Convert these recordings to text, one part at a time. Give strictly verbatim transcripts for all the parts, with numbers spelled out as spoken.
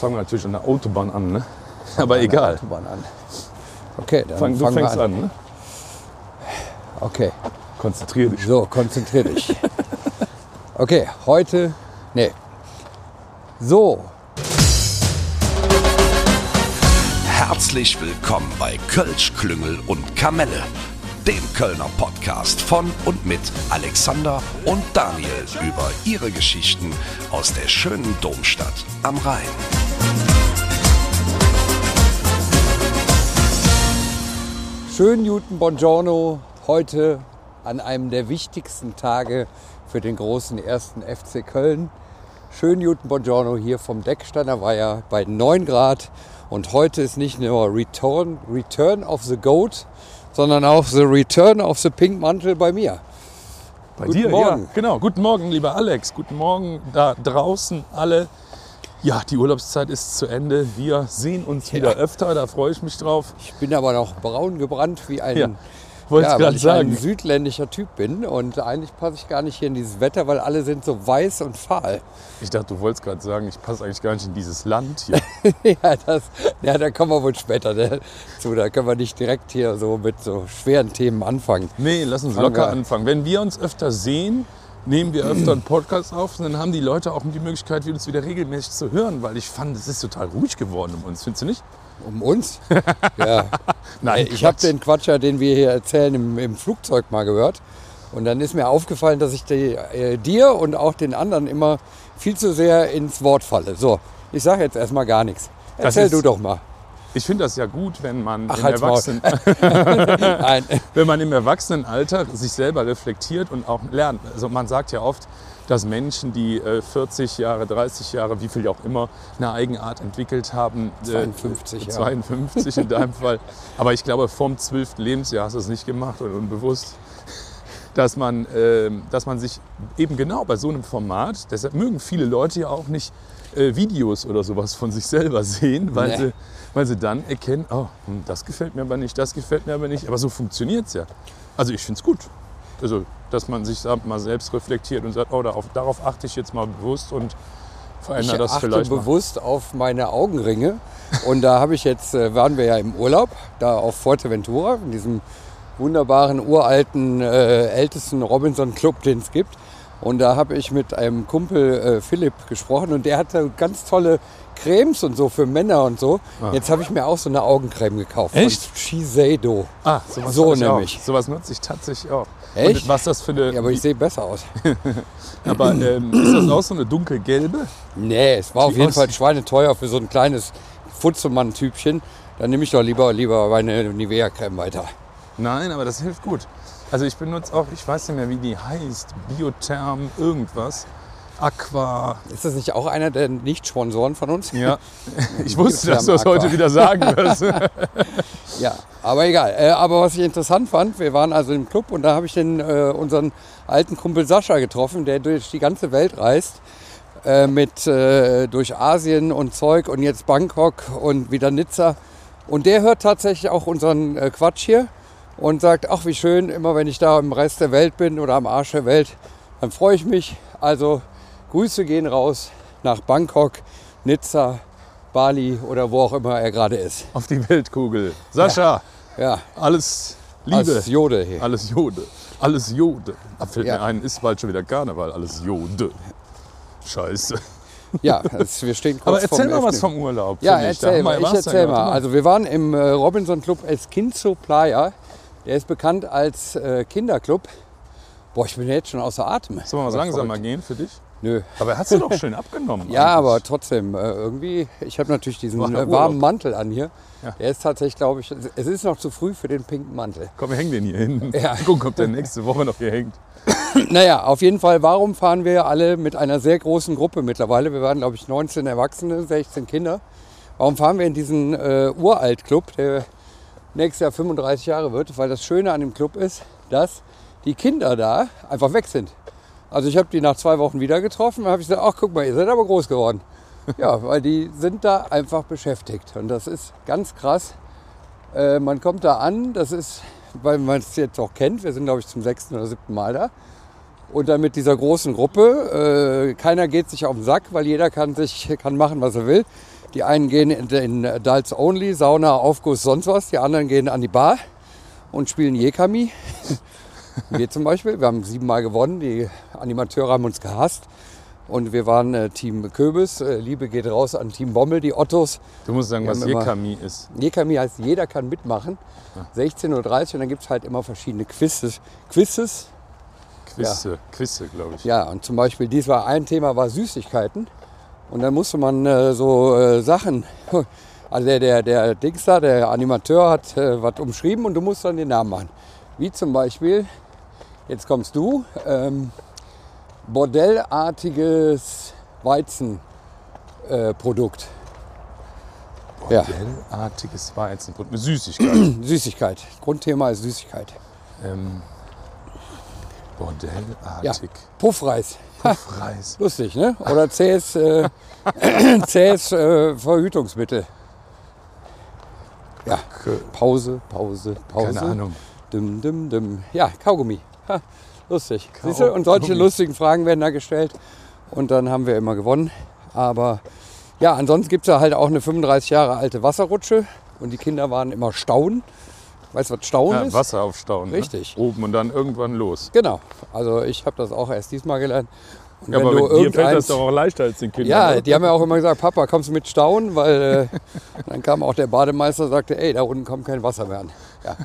fangen wir natürlich an der Autobahn an, ne? Aber egal. Autobahn an. Okay, dann Fang, du fangen fängst wir an. an, ne? Okay, Konzentrier dich. so, konzentrier dich. Okay, heute, nee. So, Herzlich willkommen bei Kölsch, Klüngel und Kamelle, dem Kölner Podcast von und mit Alexander und Daniel über ihre Geschichten aus der schönen Domstadt am Rhein. schönen guten Buongiorno heute an einem der wichtigsten Tage für den großen ersten F C Köln. Schönen guten Buongiorno hier vom Decksteiner Weiher bei neun Grad. Und heute ist nicht nur Return, Return of the Goat, sondern auch the Return of the Pink Mantel bei mir. Bei Guten dir, Morgen. ja. Genau. Guten Morgen, lieber Alex. Guten Morgen da draußen alle. Ja, die Urlaubszeit ist zu Ende. Wir sehen uns wieder Ja. öfter. Da freue ich mich drauf. Ich bin aber noch braun gebrannt wie ein, Ja, wollte ja, ich weil gerade ich sagen. ein südländischer Typ bin. Und eigentlich passe ich gar nicht hier in dieses Wetter, weil alle sind so weiß und fahl. Ich dachte, du wolltest gerade sagen, ich passe eigentlich gar nicht in dieses Land hier. ja, das, ja, da kommen wir wohl später dazu. Da können wir nicht direkt hier so mit so schweren Themen anfangen. Nee, lass uns Fangen locker wir- anfangen. Wenn wir uns öfter sehen, nehmen wir öfter einen Podcast auf. Und dann haben die Leute auch die Möglichkeit, uns wieder regelmäßig zu hören. Weil ich fand, es ist total ruhig geworden um uns. Findest du nicht? Um uns? Ja. Nein, Ich habe Quatsch. den Quatsch, ja, den wir hier erzählen, im, im Flugzeug mal gehört. Und dann ist mir aufgefallen, dass ich die, äh, dir und auch den anderen immer viel zu sehr ins Wort falle. So, ich sage jetzt erstmal gar nichts. Das Erzähl ist- du doch mal. Ich finde das ja gut, wenn man, Ach, im halt's Maul. Erwachsenen, Nein. wenn man im Erwachsenenalter sich selber reflektiert und auch lernt. Also man sagt ja oft, dass Menschen, die äh, vierzig Jahre, dreißig Jahre, wie viel auch immer, eine Eigenart entwickelt haben. äh, zweiundfünfzig, ja. zweiundfünfzig in deinem Fall. Aber ich glaube, vom zwölften Lebensjahr hast du es nicht gemacht und unbewusst. Dass man, äh, dass man sich eben genau bei so einem Format, deshalb mögen viele Leute ja auch nicht äh, Videos oder sowas von sich selber sehen, weil, Nee. sie, weil sie dann erkennen, oh, hm, das gefällt mir aber nicht, das gefällt mir aber nicht. Aber so funktioniert es ja. Also ich finde es gut. Also, dass man sich da mal selbst reflektiert und sagt, oh, darauf, darauf achte ich jetzt mal bewusst und Ich verändere das achte vielleicht mal. bewusst auf meine Augenringe. Und da habe ich jetzt, äh, waren wir ja im Urlaub, da auf Fuerteventura, in diesem wunderbaren, uralten, äh, ältesten Robinson-Club, den es gibt. Und da habe ich mit einem Kumpel äh, Philipp gesprochen und der hatte ganz tolle Cremes und so für Männer und so. Jetzt habe ich mir auch so eine Augencreme gekauft. Echt? Von Shiseido. Ah, sowas So hab ich auch. nämlich. Sowas nutze ich tatsächlich auch. Echt? Und was das für eine, Ja, aber ich sehe besser aus. aber ähm, ist das auch so eine dunkelgelbe? Nee, es war auf Die jeden aus- Fall schweineteuer für so ein kleines Futzelmann-Typchen. Dann nehme ich doch lieber, lieber meine Nivea-Creme weiter. Nein, aber das hilft gut. Also ich benutze auch, ich weiß nicht mehr, wie die heißt, Biotherm irgendwas, Aqua. Ist das nicht auch einer der Nicht-Sponsoren von uns? Ja, ich wusste, dass du das Biotherm heute Aqua. wieder sagen wirst. Ja, aber egal. Äh, aber was ich interessant fand, wir waren also im Club und da habe ich den, äh, unseren alten Kumpel Sascha getroffen, der durch die ganze Welt reist. Äh, mit äh, durch Asien und Zeug und jetzt Bangkok und wieder Nizza. Und der hört tatsächlich auch unseren äh, Quatsch hier und sagt, ach wie schön, immer wenn ich da im Rest der Welt bin oder am Arsch der Welt, dann freue ich mich. Also Grüße gehen raus nach Bangkok, Nizza, Bali oder wo auch immer er gerade ist. Auf die Weltkugel. Sascha, Ja, alles Liebe, als Jode hier. alles Jode, alles Jode. Da fällt Ja. mir ein, ist bald schon wieder Karneval, alles Jode. Scheiße. Ja, das, wir stehen kurz Aber erzähl vorm mal was Öffnen. vom Urlaub. Ja, finde ich. Da erzähl haben wir- mal. Ich warst du ja erzähl gerade mal. drin. Also wir waren im äh, Robinson Club Esquinzo Playa. Der ist bekannt als äh, Kinderclub. Boah, ich bin jetzt schon außer Atem. Sollen wir mal Das ist langsamer verrückt. gehen für dich? Nö. Aber hast du doch schön abgenommen. Ja, eigentlich. aber trotzdem, äh, irgendwie, ich habe natürlich diesen War äh, Urlaub. warmen Mantel an hier. Ja. Der ist tatsächlich, glaube ich, es ist noch zu früh für den pinken Mantel. Komm, wir hängen den hier hin. Ja. Gucken, ob der nächste Woche noch hier hängt. Naja, auf jeden Fall, warum fahren wir alle mit einer sehr großen Gruppe mittlerweile? Wir waren, glaube ich, neunzehn Erwachsene, sechzehn Kinder. Warum fahren wir in diesen äh, Uralt-Club, der nächstes Jahr fünfunddreißig Jahre wird? Weil das Schöne an dem Club ist, dass die Kinder da einfach weg sind. Also ich habe die nach zwei Wochen wieder getroffen und habe ich gesagt, ach guck mal, ihr seid aber groß geworden. Ja, weil die sind da einfach beschäftigt. Und das ist ganz krass. Äh, man kommt da an, das ist, weil man es jetzt auch kennt, wir sind glaube ich zum sechsten oder siebten Mal da. Und dann mit dieser großen Gruppe, äh, keiner geht sich auf den Sack, weil jeder kann, sich, kann machen, was er will. Die einen gehen in, in Adults Only, Sauna, Aufguss, sonst was. Die anderen gehen an die Bar und spielen Jekami. Wir zum Beispiel, wir haben siebenmal gewonnen, die Animateure haben uns gehasst. Und wir waren äh, Team Köbis, äh, Liebe geht raus an Team Bommel, die Ottos. Du musst sagen, Wir was haben immer- Jekami ist. Jekami heißt, jeder kann mitmachen. sechzehn Uhr dreißig und dann gibt es halt immer verschiedene Quizzes. Quizzes. Quizze, Quizze, glaube ich. Ja, und zum Beispiel, dies war ein Thema, war Süßigkeiten. Und dann musste man äh, so äh, Sachen, also der, der, der Dings da, der Animateur hat äh, was umschrieben und du musst dann den Namen machen. Wie zum Beispiel, jetzt kommst du, ähm, bordellartiges Weizenprodukt. Äh, Produkt. Ja. Bordellartiges Weizenbrot. Eine Süßigkeit. Süßigkeit. Grundthema ist Süßigkeit. ähm, Ja, Bordellartig. Puffreis. Puffreis. Lustig, ne? Oder zähes, äh, zähes äh, Verhütungsmittel. Ja, Ke- Pause, Pause, Pause. Keine Ahnung. Dim, dim, dim. Ja, Kaugummi. Ha, lustig. Kau- Siehst du? Und solche Kaugummi. lustigen Fragen werden da gestellt. Und dann haben wir immer gewonnen. Aber ja, ansonsten gibt es ja halt auch eine fünfunddreißig Jahre alte Wasserrutsche. Und die Kinder waren immer Stauen. Weißt du, was Stauen Ja, ist? Wasser aufstauen. Richtig. Ne? Oben und dann irgendwann los. Genau. Also ich habe das auch erst diesmal gelernt. Und Ja, wenn aber du mit dir fällt das irgendeins- doch auch leichter als den Kindern. Ja, oder? die haben ja auch immer gesagt, Papa, kommst du mit Stauen? Weil äh, dann kam auch der Bademeister und sagte, ey, da unten kommt kein Wasser mehr an. Ja.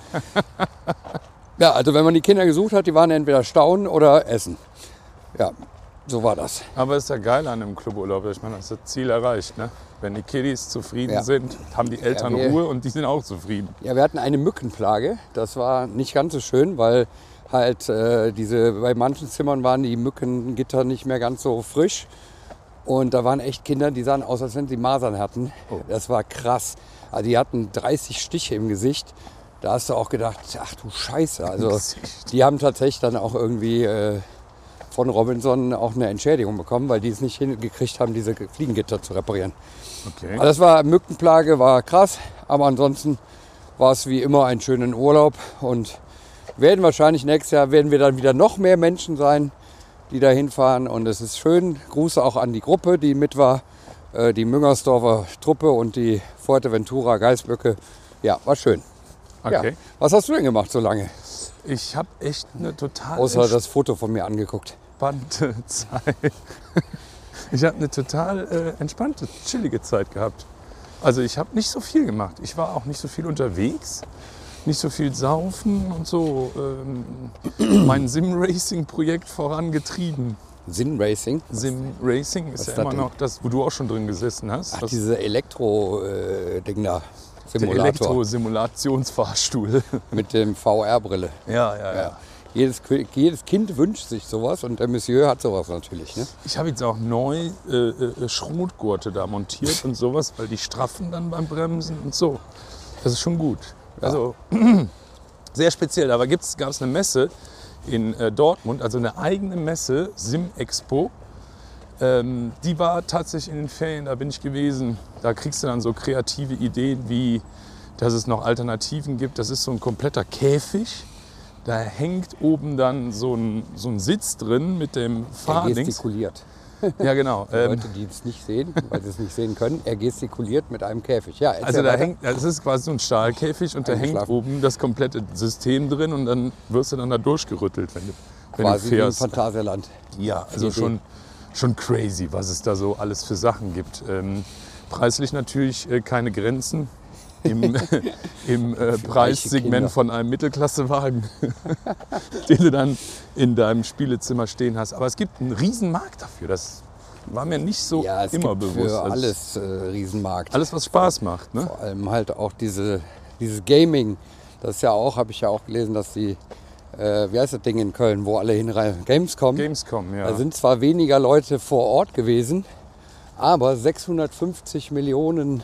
Ja, also wenn man die Kinder gesucht hat, die waren entweder Stauen oder Essen. Ja, so war das. Aber es ist ja geil an einem Cluburlaub. Ich meine, das ist das Ziel erreicht. Ne? Wenn die Kiddies zufrieden Ja. sind, haben die Eltern Ja, wir- Ruhe und die sind auch zufrieden. Ja, wir hatten eine Mückenplage. Das war nicht ganz so schön, weil halt äh, diese, bei manchen Zimmern waren die Mückengitter nicht mehr ganz so frisch. Und da waren echt Kinder, die sahen aus, als wenn sie Masern hatten. Oh. Das war krass. Also die hatten dreißig Stiche im Gesicht. Da hast du auch gedacht, ach du Scheiße. Also Gesicht. die haben tatsächlich dann auch irgendwie äh, von Robinson auch eine Entschädigung bekommen, weil die es nicht hingekriegt haben, diese Fliegengitter zu reparieren. Okay. Also das war Mückenplage, war krass, aber ansonsten war es wie immer ein schöner Urlaub und werden wahrscheinlich nächstes Jahr werden wir dann wieder noch mehr Menschen sein, die da hinfahren und es ist schön. Grüße auch an die Gruppe, die mit war, äh, die Müngersdorfer Truppe und die Fuerteventura Geißböcke. Ja, war schön. Ja. Okay. Was hast du denn gemacht so lange? Ich habe echt eine total Außer das Foto von mir angeguckt. entspannte Zeit. Ich habe eine total äh, entspannte, chillige Zeit gehabt. Also ich habe nicht so viel gemacht. Ich war auch nicht so viel unterwegs, nicht so viel saufen und so ähm, mein Sim-Racing-Projekt vorangetrieben. Sim-Racing? Sim-Racing ist ist ja das immer denn? noch das, wo du auch schon drin gesessen hast. Ach, Das- diese Elektro-Ding da. der Simulator. Elektro-Simulationsfahrstuhl. Mit dem V R-Brille. Ja, ja, ja. Ja. Jedes, jedes Kind wünscht sich sowas und der Monsieur hat sowas natürlich. Ne? Ich habe jetzt auch neu äh, äh, Schrotgurte da montiert und sowas, weil die straffen dann beim Bremsen und so. Das ist schon gut. Also sehr speziell. Aber gab es eine Messe in äh, Dortmund, also eine eigene Messe, Sim-Expo. Ähm, die war tatsächlich in den Ferien, da bin ich gewesen. Da kriegst du dann so kreative Ideen, wie dass es noch Alternativen gibt. Das ist so ein kompletter Käfig. Da hängt oben dann so ein, so ein Sitz drin mit dem Er Fahrdings. gestikuliert. Ja, genau. Ähm, Leute, die es nicht sehen, weil sie es nicht sehen können, er gestikuliert mit einem Käfig. Ja, erzähl also da weiter. hängt, das ist quasi so ein Stahlkäfig und da hängt Eingeschlafen. oben das komplette System drin und dann wirst du dann da durchgerüttelt, wenn du, wenn quasi du wie im fährst. Phantasialand. Ja, also Idee. schon, schon crazy, was es da so alles für Sachen gibt. Ähm, preislich natürlich äh, keine Grenzen im, im äh, Preissegment Kinder. von einem Mittelklassewagen, den du dann in deinem Spielezimmer stehen hast. Aber es gibt einen riesen Markt dafür. Das war mir nicht so Ja, es immer gibt bewusst. für Also alles äh, Riesenmarkt. alles, was Spaß macht. Ne? Vor allem halt auch diese, dieses Gaming. Das ist ja auch, habe ich ja auch gelesen, dass die, äh, wie heißt das Ding in Köln, wo alle hinreisen? Gamescom. Gamescom, ja. Da sind zwar weniger Leute vor Ort gewesen, aber sechshundertfünfzig Millionen,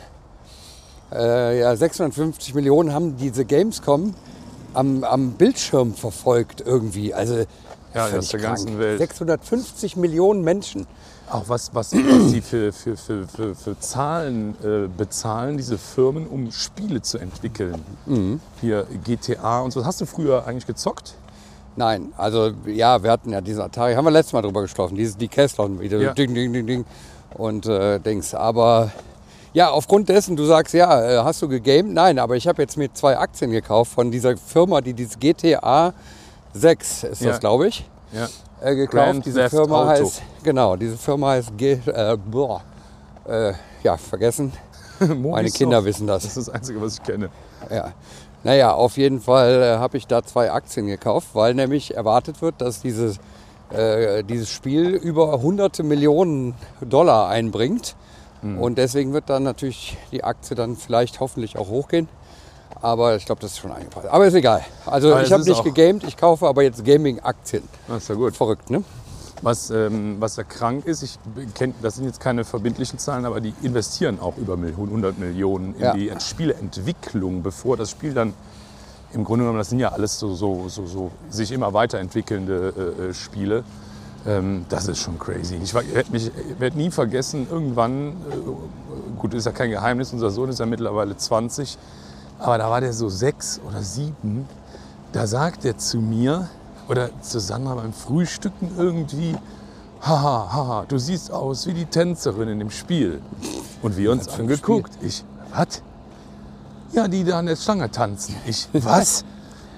äh, ja, sechshundertfünfzig Millionen haben diese Gamescom am, am Bildschirm verfolgt irgendwie. Also Ja, völlig aus der krank. ganzen Welt. sechshundertfünfzig Millionen Menschen. Auch was, was, was die für, für, für, für, für Zahlen äh, bezahlen, diese Firmen, um Spiele zu entwickeln. Mhm. Hier G T A und so. Hast du früher eigentlich gezockt? Nein, also ja, wir hatten ja diesen Atari, haben wir letztes Mal drüber gesprochen, dieses Decathlon wieder, Ja. ding, ding, ding, ding und äh, Dings. Aber ja, aufgrund dessen, du sagst, ja, äh, hast du gegamed? Nein, aber ich habe jetzt mir zwei Aktien gekauft von dieser Firma, die dieses G T A sechs ist Ja. das, glaube ich, Ja. äh, gekauft. Grand diese Theft Firma Auto. heißt, genau, diese Firma heißt, G, äh, boah, äh, ja, vergessen. Meine Kinder wissen das. Das ist das Einzige, was ich kenne. Ja. Naja, auf jeden Fall äh, habe ich da zwei Aktien gekauft, weil nämlich erwartet wird, dass dieses, äh, dieses Spiel über hunderte Millionen Dollar einbringt. Mhm. Und deswegen wird dann natürlich die Aktie dann vielleicht hoffentlich auch hochgehen. Aber ich glaube, das ist schon eingepasst. Aber ist egal. Also Aber ich es habe ist nicht auch- gegamed, ich kaufe aber jetzt Gaming-Aktien. Das ist ja gut. Verrückt, ne? Was, ähm, was ja krank ist, ich kenn, das sind jetzt keine verbindlichen Zahlen, aber die investieren auch über Mil- hundert Millionen in Ja. die Spieleentwicklung, bevor das Spiel dann, im Grunde genommen, das sind ja alles so, so, so, so sich immer weiterentwickelnde äh, äh, Spiele. Ähm, das ist schon crazy. Ich werde mich werd nie vergessen, irgendwann, äh, gut, ist ja kein Geheimnis, unser Sohn ist ja mittlerweile zwanzig, aber da war der so sechs oder sieben, da sagt er zu mir, oder zu Sandra beim Frühstücken irgendwie, haha, haha, du siehst aus wie die Tänzerin in dem Spiel. Und wir uns Was für ein angeguckt. Ich, was? Ja, die da an der Stange tanzen. Ich, was?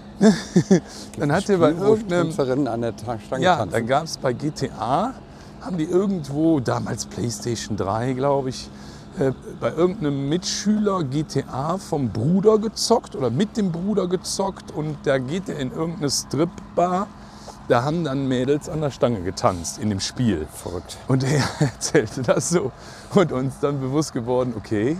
Dann hat er bei Spiel, wo irgendeinem, Tänzerinnen an der Ta- Stange ja, tanzen. dann gab es bei G T A, haben die irgendwo, damals PlayStation drei, glaube ich, äh, bei irgendeinem Mitschüler G T A vom Bruder gezockt oder mit dem Bruder gezockt und da geht er in irgendeine Stripbar. Da haben dann Mädels an der Stange getanzt in dem Spiel. Verrückt. Und er erzählte das so und uns dann bewusst geworden, okay,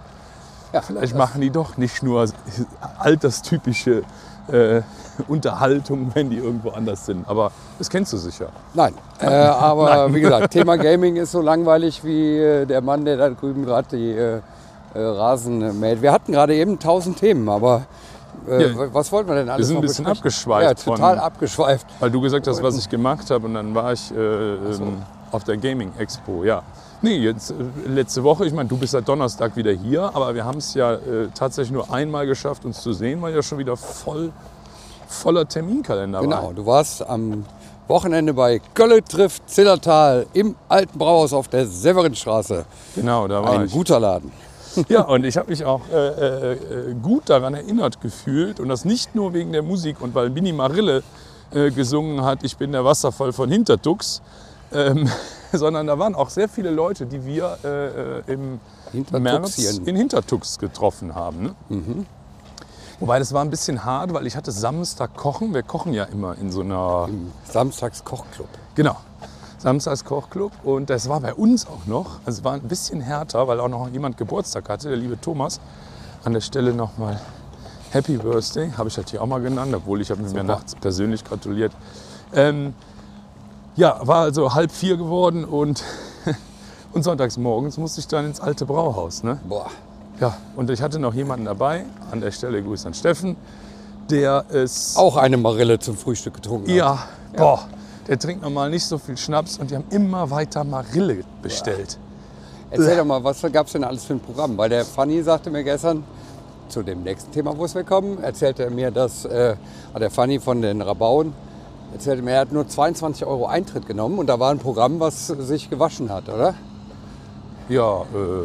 Ja, vielleicht machen die doch nicht nur alterstypische äh, Unterhaltung, wenn die irgendwo anders sind. Aber das kennst du sicher. Nein, äh, aber wie gesagt, Thema Gaming ist so langweilig wie äh, der Mann, der da drüben gerade die äh, äh, Rasen mäht. Wir hatten gerade eben tausend Themen, aber äh, Ja, was wollten wir denn alles sind noch ein bisschen besprechen? abgeschweift Ja, total von- abgeschweift. Weil du gesagt hast, was ich gemacht habe und dann war ich äh, ähm, auf der Gaming Expo, ja. Nee, jetzt äh, letzte Woche, ich meine, du bist seit Donnerstag wieder hier, aber wir haben es ja äh, tatsächlich nur einmal geschafft, uns zu sehen, weil ja schon wieder voll, voller Terminkalender Genau, war. du warst am Wochenende bei Kölle trifft Zillertal im alten Brauhaus auf der Severinstraße. Genau, da war Ein ich. guter Laden. Ja, und ich habe mich auch äh, äh, äh, gut daran erinnert gefühlt und das nicht nur wegen der Musik und weil Mini Marille äh, gesungen hat, ich bin der Wasserfall von Hintertux, ähm, sondern da waren auch sehr viele Leute, die wir äh, äh, im März Hintertuxien. in Hintertux getroffen haben. Ne? Mhm. Wobei das war ein bisschen hart, weil ich hatte Samstag kochen. Wir kochen ja immer in so einer... Im Samstags Kochclub. Genau. Samstags Kochclub und das war bei uns auch noch, also es war ein bisschen härter, weil auch noch jemand Geburtstag hatte, der liebe Thomas. An der Stelle nochmal Happy Birthday, habe ich das hier auch mal genannt, obwohl ich habe mir nachts persönlich gratuliert. Ähm, ja, war also halb vier geworden und, und sonntags morgens musste ich dann ins alte Brauhaus. Ne? Boah, Ja, und ich hatte noch jemanden dabei, an der Stelle Grüße an Steffen, der es... auch eine Marille zum Frühstück getrunken hat. Ja, boah, der trinkt normal nicht so viel Schnaps und die haben immer weiter Marille bestellt. Erzähl doch mal, was gab es denn alles für ein Programm? Weil der Fanny sagte mir gestern, zu dem nächsten Thema, wo es wir kommen, erzählte er mir, dass äh, der Fanny von den Rabauen erzählte mir, er hat nur zweiundzwanzig Euro Eintritt genommen und da war ein Programm, was sich gewaschen hat, oder? Ja,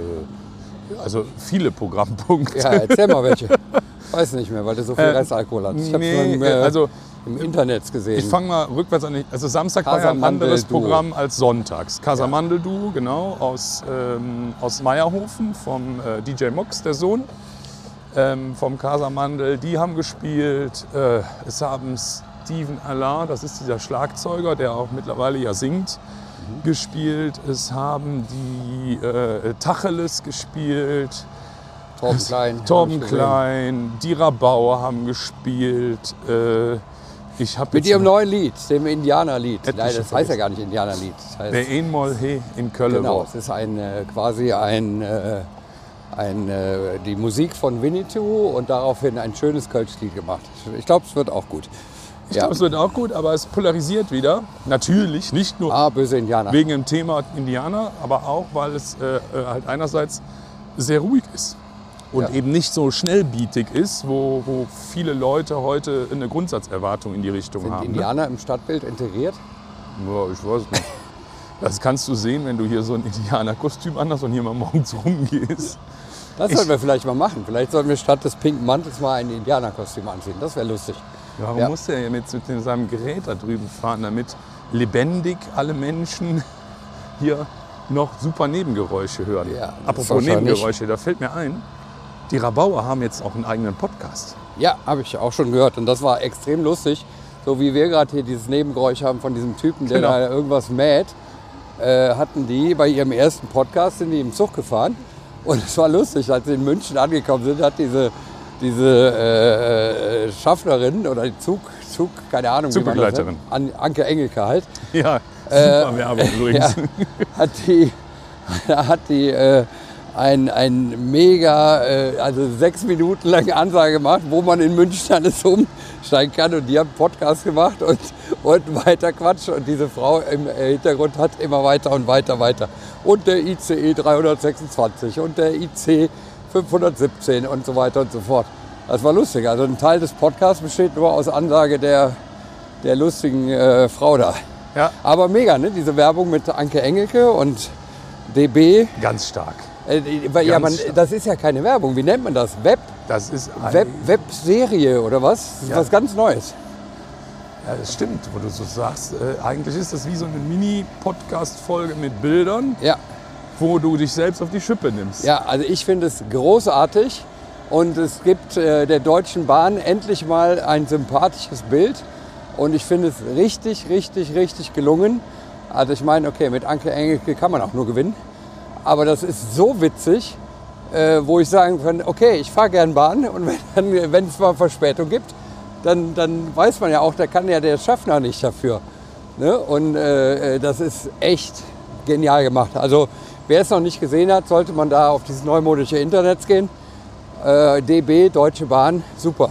äh, also viele Programmpunkte. Ja, erzähl mal welche. Weiß nicht mehr, weil du so viel Äh, Restalkohol hast. Ich habe nee, es im, äh, äh, also im Internet gesehen. ich fange mal rückwärts an. Also Samstag war ja ein Casamandel anderes Duo. Programm als sonntags. Casamandel Duo, genau, aus, ähm, aus Meierhofen vom äh, D J Mox, der Sohn. Ähm, vom Casamandel, die haben gespielt. Äh, es haben Steven Allain, das ist dieser Schlagzeuger, der auch mittlerweile ja singt, mhm. gespielt. Es haben die äh, Tacheles gespielt. Torben Klein. Torben hab ich gesehen. Klein, die Rabauer haben gespielt. Äh, ich hab Mit jetzt ihrem noch- neuen Lied, dem Indianerlied. Hätte Nein, ich das schon heißt ja gar nicht Indianerlied. Das heißt, Der Einmal he in Köln genau, war. es ist ein, äh, quasi ein, äh, ein, äh, die Musik von Winnetou und daraufhin ein schönes Kölsch-Lied gemacht. Ich glaube, es wird auch gut. Ich Ja. glaube, es wird auch gut, aber es polarisiert wieder. Natürlich, nicht nur Ah, böse Indianer. wegen dem Thema Indianer, aber auch, weil es äh, äh, halt einerseits sehr ruhig ist. und Ja. eben nicht so schnellbietig ist, wo, wo viele Leute heute eine Grundsatzerwartung in die Richtung Sind haben. Ne? Indianer im Stadtbild integriert? Ja, ich weiß nicht. Das kannst du sehen, wenn du hier so ein Indianerkostüm anhast und hier mal morgens rumgehst. Das Ich- sollten wir vielleicht mal machen. Vielleicht sollten wir statt des pinken Mantels mal ein Indianerkostüm anziehen. Das wäre lustig. Warum Ja. muss der jetzt mit seinem Gerät da drüben fahren, damit lebendig alle Menschen hier noch super Nebengeräusche hören? Ja, das Apropos wahrscheinlich. Nebengeräusche, da fällt mir ein, die Rabauer haben jetzt auch einen eigenen Podcast. Ja, habe ich auch schon gehört. Und das war extrem lustig. So wie wir gerade hier dieses Nebengeräusch haben von diesem Typen, der Genau. da irgendwas mäht, äh, hatten die bei ihrem ersten Podcast, sind die im Zug gefahren. Und es war lustig, als sie in München angekommen sind, hat diese, diese äh, äh, Schaffnerin oder die Zug, Zug, keine Ahnung, wie man das Zugbegleiterin. nennt, An, Anke Engelke halt, Ja, Äh, super Werbung übrigens. ja, hat die, hat die äh, ein, ein mega, äh, also sechs Minuten lange Ansage gemacht, wo man in München alles umsteigen kann. Und die haben einen Podcast gemacht und, und weiter Quatsch. Und diese Frau im Hintergrund hat immer weiter und weiter, weiter. Und der I C E dreihundertsechsundzwanzig und der I C fünfhundertsiebzehn und so weiter und so fort. Das war lustig. Also ein Teil des Podcasts besteht nur aus Ansage der, der lustigen äh, Frau da. Ja, Aber mega, ne? Diese Werbung mit Anke Engelke und D B. ganz stark. Äh, weil, ja, man, Ganz stark. das ist ja keine Werbung. Wie nennt man das? Web? Das ist ein, Web Webserie oder was? Das ist Ja. was ganz Neues. Ja, das stimmt, wo du so sagst. Äh, eigentlich ist das wie so eine Mini-Podcast-Folge mit Bildern, Ja. wo du dich selbst auf die Schippe nimmst. Ja, also ich finde es großartig. Und es gibt äh, der Deutschen Bahn endlich mal ein sympathisches Bild. Und ich finde es richtig, richtig, richtig gelungen. Also ich meine, okay, mit Anke Engelke kann man auch nur gewinnen. Aber das ist so witzig, äh, wo ich sagen kann, okay, ich fahre gern Bahn. Und wenn, wenn es mal Verspätung gibt, dann, dann weiß man ja auch, da kann ja der Schaffner nicht dafür. Ne? Und äh, das ist echt genial gemacht. Also wer es noch nicht gesehen hat, sollte man da auf dieses neumodische Internet gehen. Äh, D B, Deutsche Bahn, super.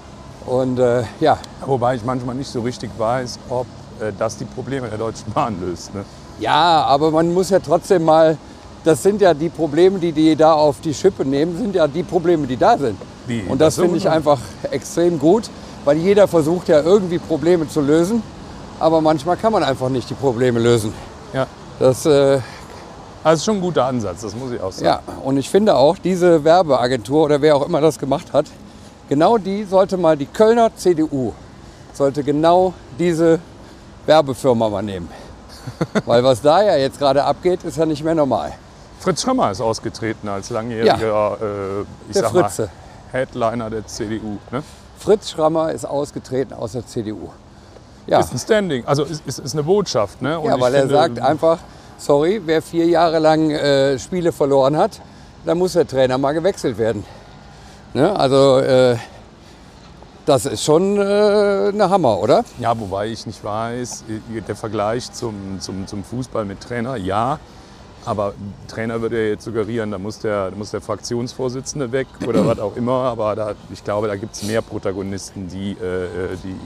Und äh, ja, Wobei ich manchmal nicht so richtig weiß, ob äh, das die Probleme der Deutschen Bahn löst. Ne? ja, aber man muss ja trotzdem mal, das sind ja die Probleme, die die da auf die Schippe nehmen, sind ja die Probleme, die da sind. Die- Und das das finde ich sowieso. einfach extrem gut, weil jeder versucht ja irgendwie Probleme zu lösen, aber manchmal kann man einfach nicht die Probleme lösen. Ja. Das, äh, Also schon ein guter Ansatz, das muss ich auch sagen. ja, und ich finde auch, diese Werbeagentur oder wer auch immer das gemacht hat, genau die sollte mal, die Kölner C D U, sollte genau diese Werbefirma mal nehmen. Weil was da ja jetzt gerade abgeht, ist ja nicht mehr normal. Fritz Schrammer ist ausgetreten als langjähriger äh, ich Der sag Fritze. mal, Headliner der C D U. Ne? Fritz Schrammer ist ausgetreten aus der C D U. Ja, Ist ein Standing, also ist, ist, ist eine Botschaft. Ne? Und ja ich weil er finde, sagt einfach, sorry, wer vier Jahre lang äh, Spiele verloren hat, dann muss der Trainer mal gewechselt werden. Ne? Also äh, das ist schon äh, eine Hammer, oder? Ja, wobei ich nicht weiß, der Vergleich zum, zum, zum Fußball mit Trainer, ja. Aber Trainer würde ja jetzt suggerieren, da muss der, da muss der Fraktionsvorsitzende weg oder was auch immer. Aber da, ich glaube, da gibt es mehr Protagonisten, die, äh, die,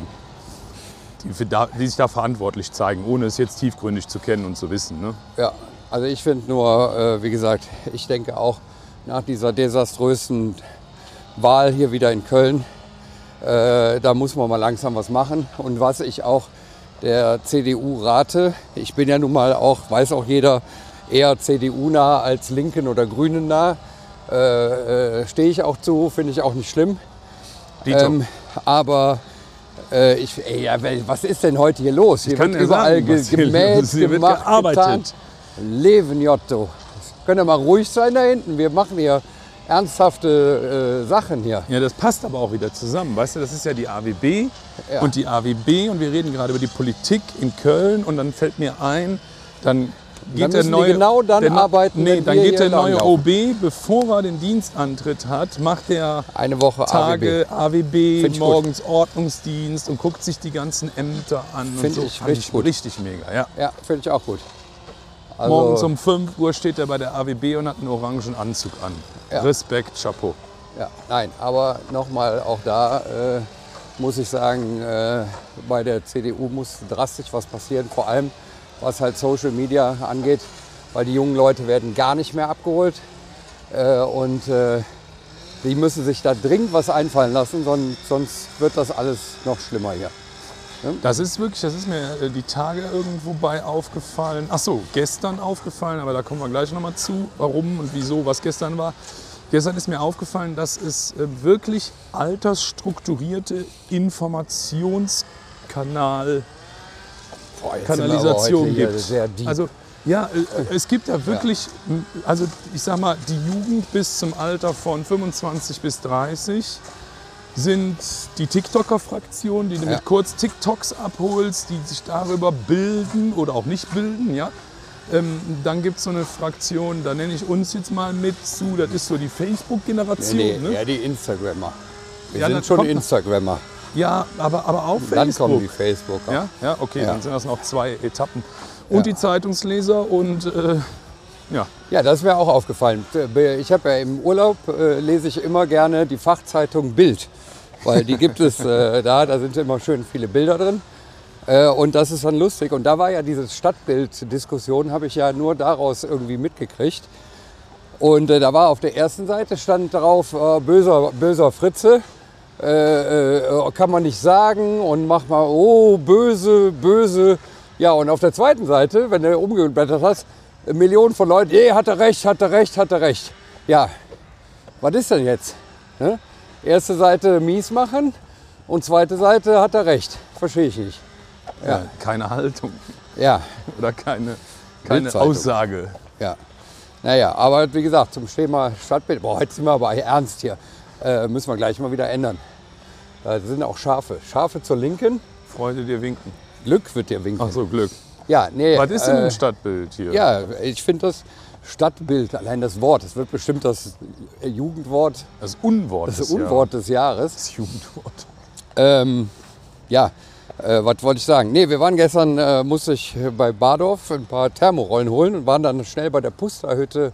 die, für da, die sich da verantwortlich zeigen, ohne es jetzt tiefgründig zu kennen und zu wissen. Ne? Ja, also ich finde nur, äh, wie gesagt, ich denke auch nach dieser desaströsen Wahl hier wieder in Köln, äh, da muss man mal langsam was machen. Und was ich auch der C D U rate, ich bin ja nun mal auch, weiß auch jeder, eher C D U-nah als Linken oder Grünen-nah, äh, äh, stehe ich auch zu, finde ich auch nicht schlimm. Dito. Ähm, aber äh, ich, ey, ja, was ist denn heute hier los? Hier kann wird dir überall sagen, ge was hier los gemäht, ist. Hier wird gemacht, gearbeitet. getan. Leben Jotto. Könnt ihr mal ruhig sein da hinten? Wir machen hier ernsthafte äh, Sachen hier. Ja, das passt aber auch wieder zusammen. Weißt du, das ist ja die A W B Ja. und die A W B und wir reden gerade über die Politik in Köln und dann fällt mir ein, dann geht Dann der müssen die neue genau dann der, arbeiten, Nee, wenn dann wir geht der hier neue langlaufen. O B, bevor er den Dienstantritt hat, macht er Eine Woche Tage A W B, Find ich gut. morgens Ordnungsdienst und guckt sich die ganzen Ämter an. und Find so. ich Fand richtig gut. Richtig mega, ja. Ja, finde ich auch gut. Also, Morgens um fünf Uhr steht er bei der A W B und hat einen orangen Anzug an. Ja. Respekt, Chapeau. Ja, nein, aber nochmal, auch da äh, muss ich sagen, äh, bei der C D U muss drastisch was passieren, vor allem was halt Social Media angeht, weil die jungen Leute werden gar nicht mehr abgeholt. Äh, und äh, die müssen sich da dringend was einfallen lassen, sonst, sonst wird das alles noch schlimmer hier. Das ist wirklich, das ist mir die Tage irgendwo bei aufgefallen. Ach so, gestern aufgefallen, aber da kommen wir gleich nochmal zu, warum und wieso, was gestern war. Gestern ist mir aufgefallen, dass es wirklich altersstrukturierte Informationskanal Boah, Kanalisation gibt. Sehr deep. Also ja, es gibt ja wirklich, also ich sag mal, die Jugend bis zum Alter von fünfundzwanzig bis dreißig sind die TikToker-Fraktion, die du Ja. mit kurz TikToks abholst, die sich darüber bilden oder auch nicht bilden. Ja? Ähm, dann gibt es so eine Fraktion, da nenne ich uns jetzt mal mit zu, das ist so die Facebook-Generation. nee, nee, ne? ja, die Instagrammer. Wir Ja, sind dann schon kommt- Instagrammer. Ja, aber, aber auch Dann Facebook. kommen die Facebooker. Ja, ja, okay, Ja. dann sind das noch zwei Etappen. Und Ja. die Zeitungsleser und äh, ja. Ja, das ist mir auch aufgefallen. Ich habe ja im Urlaub, äh, lese ich immer gerne die Fachzeitung Bild, weil die gibt es äh, da, da sind immer schön viele Bilder drin. Äh, und das ist dann lustig. Und da war ja diese Stadtbild-Diskussion, habe ich ja nur daraus irgendwie mitgekriegt. Und äh, da war auf der ersten Seite stand drauf, äh, böser, böser Fritze, äh, äh, kann man nicht sagen und mach mal, oh, böse, böse. Ja, und auf der zweiten Seite, wenn du umgeblättert hast, Millionen von Leuten, nee, hat er recht, hat er recht, hat er recht. Ja, was ist denn jetzt? Ne? Erste Seite mies machen und zweite Seite hat er recht. Verstehe ich nicht. Ja. Ja, keine Haltung Ja, oder keine, keine Bildzeitung. Aussage. ja. Naja, aber wie gesagt, zum Thema Stadtbild, boah, heute sind wir aber ernst hier. Äh, müssen wir gleich mal wieder ändern. Da sind auch Schafe. Schafe zur Linken, Freude dir winken. Glück wird dir winken. Ach so, Glück. Ja, nee, Was ist denn äh, ein Stadtbild hier? Ja, ich finde das Stadtbild, allein das Wort, das wird bestimmt das Jugendwort, Das Unwort das des Unwort des Jahres. Jahres. Das Jugendwort. Ähm, ja, äh, was wollte ich sagen? Nee, wir waren gestern, äh, musste ich bei Bardorf ein paar Thermorollen holen und waren dann schnell bei der Pusterhütte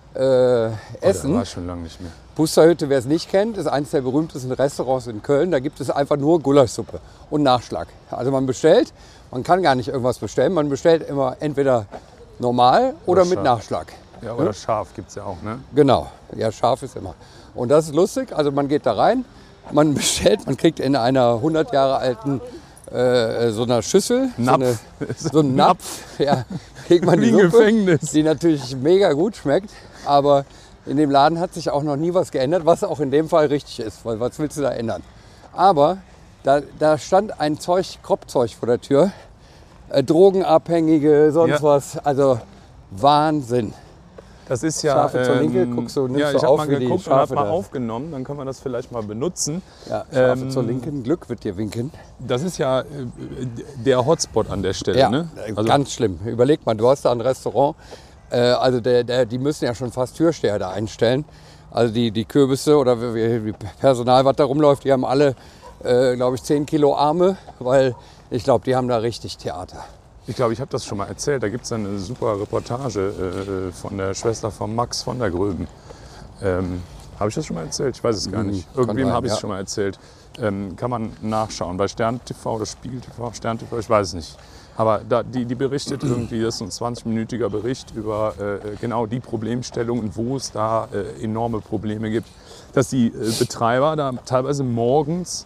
äh, essen. Oh, da war schon lange nicht mehr. Pusterhütte, wer es nicht kennt, ist eines der berühmtesten Restaurants in Köln. Da gibt es einfach nur Gulaschsuppe und Nachschlag. Also man bestellt, man kann gar nicht irgendwas bestellen, man bestellt immer entweder normal oder, Oder mit scharf. Nachschlag. Ja, oder Schaf gibt es ja auch, ne? Genau, ja, scharf ist immer. Und das ist lustig, also man geht da rein, man bestellt, man kriegt in einer hundert Jahre alten äh, so einer Schüssel, Napf. So, eine, so einen Napf, ja, kriegt man die Wie ein Suppe, Gefängnis. die natürlich mega gut schmeckt, aber in dem Laden hat sich auch noch nie was geändert, was auch in dem Fall richtig ist, weil was willst du da ändern? Aber da, da stand ein Zeug, Kropfzeug vor der Tür, äh, Drogenabhängige, sonst Ja. was, also Wahnsinn. Das ist ja. Schafe zur Linke, guckst du, nimmst ja, du ich habe auf, mal wie die geguckt und habe Schafe mal da- aufgenommen, dann können wir das vielleicht mal benutzen. Ja, Schafe Ähm, zur Linken, Glück wird dir winken. Das ist ja äh, der Hotspot an der Stelle, Ja, ne? äh, ganz schlimm. Überleg mal, du hast da ein Restaurant, äh, also der, der, die müssen ja schon fast Türsteher da einstellen. Also die, die Kürbisse oder wie, wie Personal, was da rumläuft, die haben alle, äh, glaube ich, zehn Kilo Arme, weil ich glaube, die haben da richtig Theater. Ich glaube, ich habe das schon mal erzählt. Da gibt es eine super Reportage äh, von der Schwester von Max von der Gröben. Ähm, habe ich das schon mal erzählt? Ich weiß es gar Mhm, nicht. kann Irgendwem sein, habe ich es ja. schon mal erzählt. Ähm, kann man nachschauen. Bei Stern T V oder Spiegel T V, Stern T V, ich weiß es nicht. Aber da, die, die berichtet irgendwie, das ist so ein zwanzig-minütiger Bericht über äh, genau die Problemstellungen, wo es da äh, enorme Probleme gibt. Dass die äh, Betreiber da teilweise morgens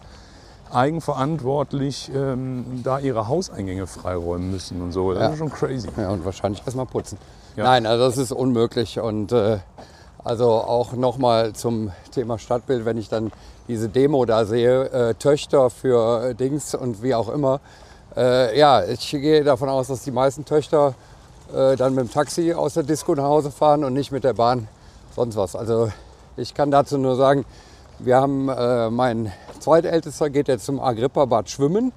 eigenverantwortlich ähm, da ihre Hauseingänge freiräumen müssen und so. Das Ja. ist schon crazy. Ja, und wahrscheinlich erstmal putzen. Ja. Nein, also das ist unmöglich. Und äh, also auch nochmal zum Thema Stadtbild, wenn ich dann diese Demo da sehe, äh, Töchter für äh, Dings und wie auch immer. Äh, ja, ich gehe davon aus, dass die meisten Töchter äh, dann mit dem Taxi aus der Disco nach Hause fahren und nicht mit der Bahn, sonst was. Also ich kann dazu nur sagen, wir haben, äh, mein zweitältester geht jetzt zum Agrippa-Bad schwimmen.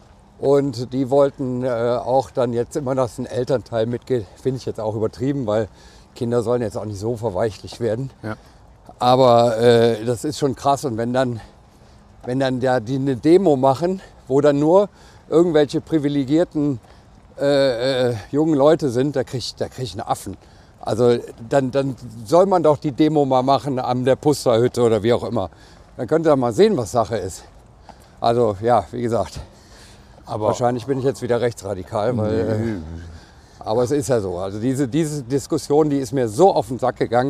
Und die wollten äh, auch dann jetzt immer, dass ein Elternteil mitgeht. Finde ich jetzt auch übertrieben, weil Kinder sollen jetzt auch nicht so verweichlicht werden. Ja. Aber äh, das ist schon krass. Und wenn dann, wenn dann ja, die eine Demo machen, wo dann nur irgendwelche privilegierten äh, äh, jungen Leute sind, da kriege ich, da krieg ich einen Affen. Also dann, dann soll man doch die Demo mal machen an der Pusterhütte oder wie auch immer. Dann könnt ihr mal sehen, was Sache ist. Also ja, wie gesagt. Aber Wahrscheinlich bin ich jetzt wieder rechtsradikal, weil, äh, aber es ist ja so. Also diese, diese Diskussion, die ist mir so auf den Sack gegangen.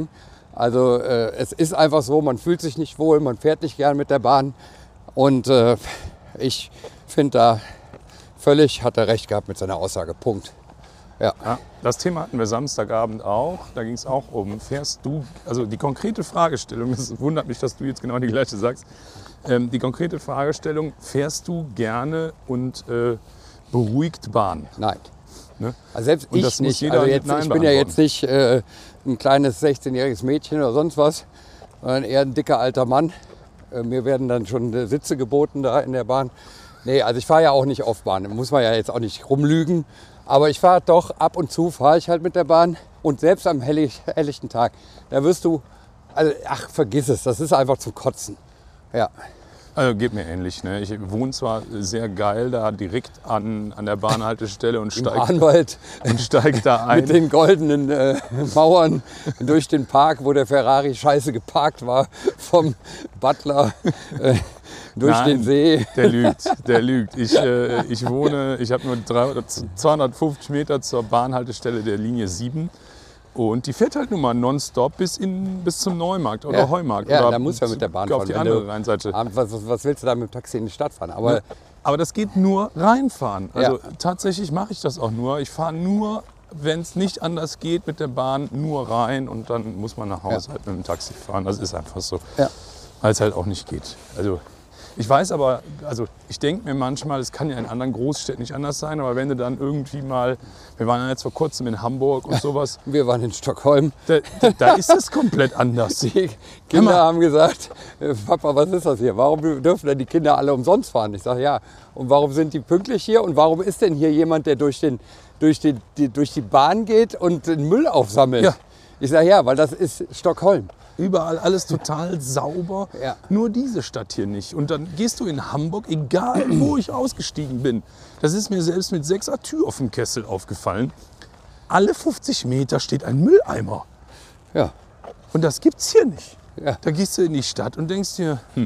Also äh, es ist einfach so, man fühlt sich nicht wohl, man fährt nicht gern mit der Bahn. Und äh, ich finde da völlig, hat er recht gehabt mit seiner Aussage. Punkt. Ja. Ja, das Thema hatten wir Samstagabend auch. Da ging es auch um, fährst du, also die konkrete Fragestellung, es wundert mich, dass du jetzt genau die gleiche sagst. Ähm, die konkrete Fragestellung, fährst du gerne und äh, beruhigt Bahn? Nein. Ne? Also selbst Und ich das muss nicht. jeder Also mit jetzt, Nein ich bin ja beantworten. jetzt nicht äh, ein kleines sechzehnjähriges Mädchen oder sonst was, sondern eher ein dicker alter Mann. Äh, mir werden dann schon äh, Sitze geboten da in der Bahn. Nee, also ich fahre ja auch nicht auf Bahn, muss man ja jetzt auch nicht rumlügen. Aber ich fahre doch, ab und zu fahre ich halt mit der Bahn. Und selbst am hellig, helllichten Tag, da wirst du, also, ach vergiss es, das ist einfach zum Kotzen. Ja. Also geht mir ähnlich. Ne? Ich wohne zwar sehr geil da direkt an, an der Bahnhaltestelle und Im steige Anwalt und steig da ein. mit den goldenen äh, Mauern durch den Park, wo der Ferrari scheiße geparkt war, vom Butler äh, durch Nein, den See. Der lügt, der lügt. Ich, äh, ich wohne, ich habe nur dreihundert, zweihundertfünfzig Meter zur Bahnhaltestelle der Linie sieben. Und die fährt halt nun mal nonstop bis, in, bis zum Neumarkt oder Ja, Heumarkt. ja, oder da muss man mit der Bahn auf fahren. die Wenn andere du Rheinseite. abends, was, was willst du da mit dem Taxi in die Stadt fahren? Aber Aber das geht nur reinfahren. Also Ja. tatsächlich mache ich das auch nur. Ich fahre nur, wenn es nicht anders geht mit der Bahn, nur rein und dann muss man nach Hause Ja. halt mit dem Taxi fahren. Das ist einfach so. Ja. Weil es halt auch nicht geht. Also ich weiß aber, also ich denke mir manchmal, es kann ja in anderen Großstädten nicht anders sein, aber wenn du dann irgendwie mal, wir waren ja jetzt vor kurzem in Hamburg und sowas, wir waren in Stockholm. da, da ist es komplett anders. Die Kinder haben gesagt, äh, Papa, was ist das hier? Warum dürfen denn die Kinder alle umsonst fahren? Ich sage, ja. Und warum sind die pünktlich hier? Und warum ist denn hier jemand, der durch, den, durch, die, die, durch die Bahn geht und den Müll aufsammelt? Ja. Ich sage, ja, weil das ist Stockholm. Überall alles total sauber, Ja. nur diese Stadt hier nicht. Und dann gehst du in Hamburg, egal wo ich ausgestiegen bin, das ist mir selbst mit sechser Tür auf dem Kessel aufgefallen, alle fünfzig Meter steht ein Mülleimer. Ja. Und das gibt's hier nicht. Ja. Da gehst du in die Stadt und denkst dir, hm,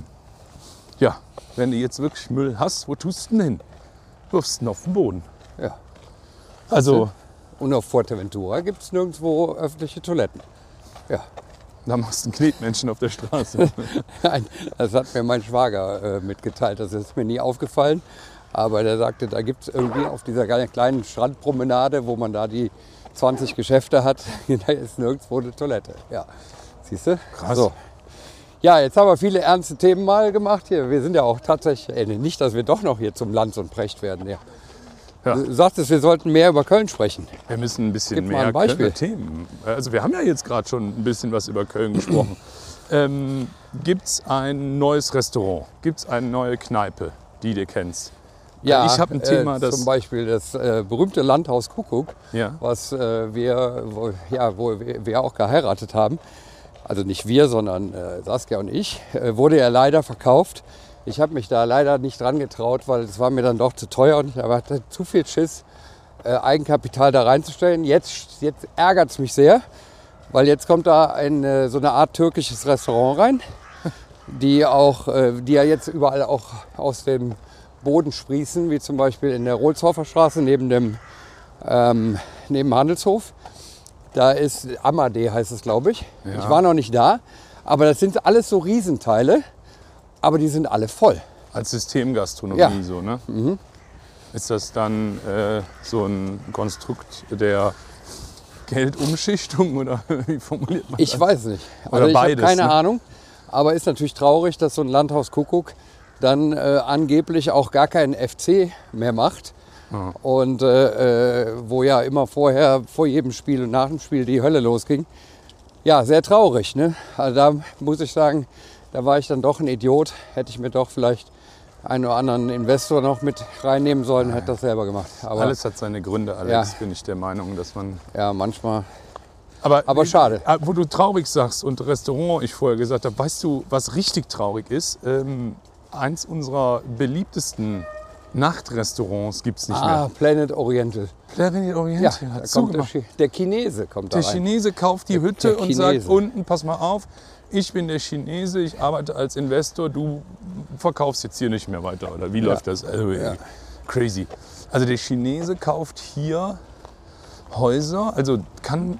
ja, wenn du jetzt wirklich Müll hast, wo tust du denn hin? Wirfst ihn auf den Boden. Ja. Also, Und auf Fuerteventura gibt es nirgendwo öffentliche Toiletten. Ja. da machst du einen Knetmenschen auf der Straße. Nein, das hat mir mein Schwager äh, mitgeteilt. Das ist mir nie aufgefallen. Aber der sagte, da gibt es irgendwie auf dieser kleinen Strandpromenade, wo man da die zwanzig Geschäfte hat, da ist nirgendwo eine Toilette. Ja, siehst du? Krass. So. Ja, jetzt haben wir viele ernste Themen mal gemacht hier. Wir sind ja auch tatsächlich, äh, nicht, dass wir doch noch hier zum Lanz und Precht werden. Ja. Ja. Du sagtest, wir sollten mehr über Köln sprechen. Wir müssen ein bisschen Gib mal mehr ein Beispiel. Kölner Themen. Also wir haben ja jetzt gerade schon ein bisschen was über Köln gesprochen. ähm, Gibt es ein neues Restaurant? Gibt es eine neue Kneipe, die du kennst? Ja, ich habe ein Thema, äh, das... zum Beispiel das äh, berühmte Landhaus Kuckuck, Ja. was äh, wir, wo, ja, wo wir, wir auch geheiratet haben. Also nicht wir, sondern äh, Saskia und ich, äh, wurde ja leider verkauft. Ich habe mich da leider nicht dran getraut, weil es war mir dann doch zu teuer und ich hatte zu viel Schiss, äh, Eigenkapital da reinzustellen. Jetzt, jetzt ärgert es mich sehr, weil jetzt kommt da ein, äh, so eine Art türkisches Restaurant rein, die, auch, äh, die ja jetzt überall auch aus dem Boden sprießen, wie zum Beispiel in der Rohlshofer Straße neben dem, ähm, neben dem Handelshof. Da ist Amadee, heißt es, glaube ich. Ja. Ich war noch nicht da, aber das sind alles so Riesenteile, aber die sind alle voll. Als Systemgastronomie Ja. so, ne? Ist das dann äh, so ein Konstrukt der Geldumschichtung oder wie formuliert man Ich das? weiß nicht. Oder Also ich habe beides, keine ne? Ahnung, aber ist natürlich traurig, dass so ein Landhaus Kuckuck dann äh, angeblich auch gar keinen F C mehr macht. Ja. Und äh, äh, wo ja immer vorher, vor jedem Spiel und nach dem Spiel die Hölle losging. Ja, sehr traurig. Ne? Also da muss ich sagen, da war ich dann doch ein Idiot. Hätte ich mir doch vielleicht einen oder anderen Investor noch mit reinnehmen sollen, hätte das selber gemacht. Aber Alles hat seine Gründe, Alex, Ja. bin ich der Meinung, dass man... ja, manchmal. Aber, Aber schade. äh, Wo du traurig sagst und Restaurant, ich vorher gesagt habe, weißt du, was richtig traurig ist? Ähm, eins unserer beliebtesten Nachtrestaurants gibt es nicht Ah, mehr. Planet Oriental. Planet Orient Ja, hat da kommt der, zugemacht. Chi- der Chinese kommt da Der rein. Chinese kauft die Der- Hütte der und Chinese. sagt unten, pass mal auf, ich bin der Chinese, ich arbeite als Investor, du verkaufst jetzt hier nicht mehr weiter. Oder wie Ja. läuft das? Also, Ja. Crazy. Also der Chinese kauft hier Häuser, also kann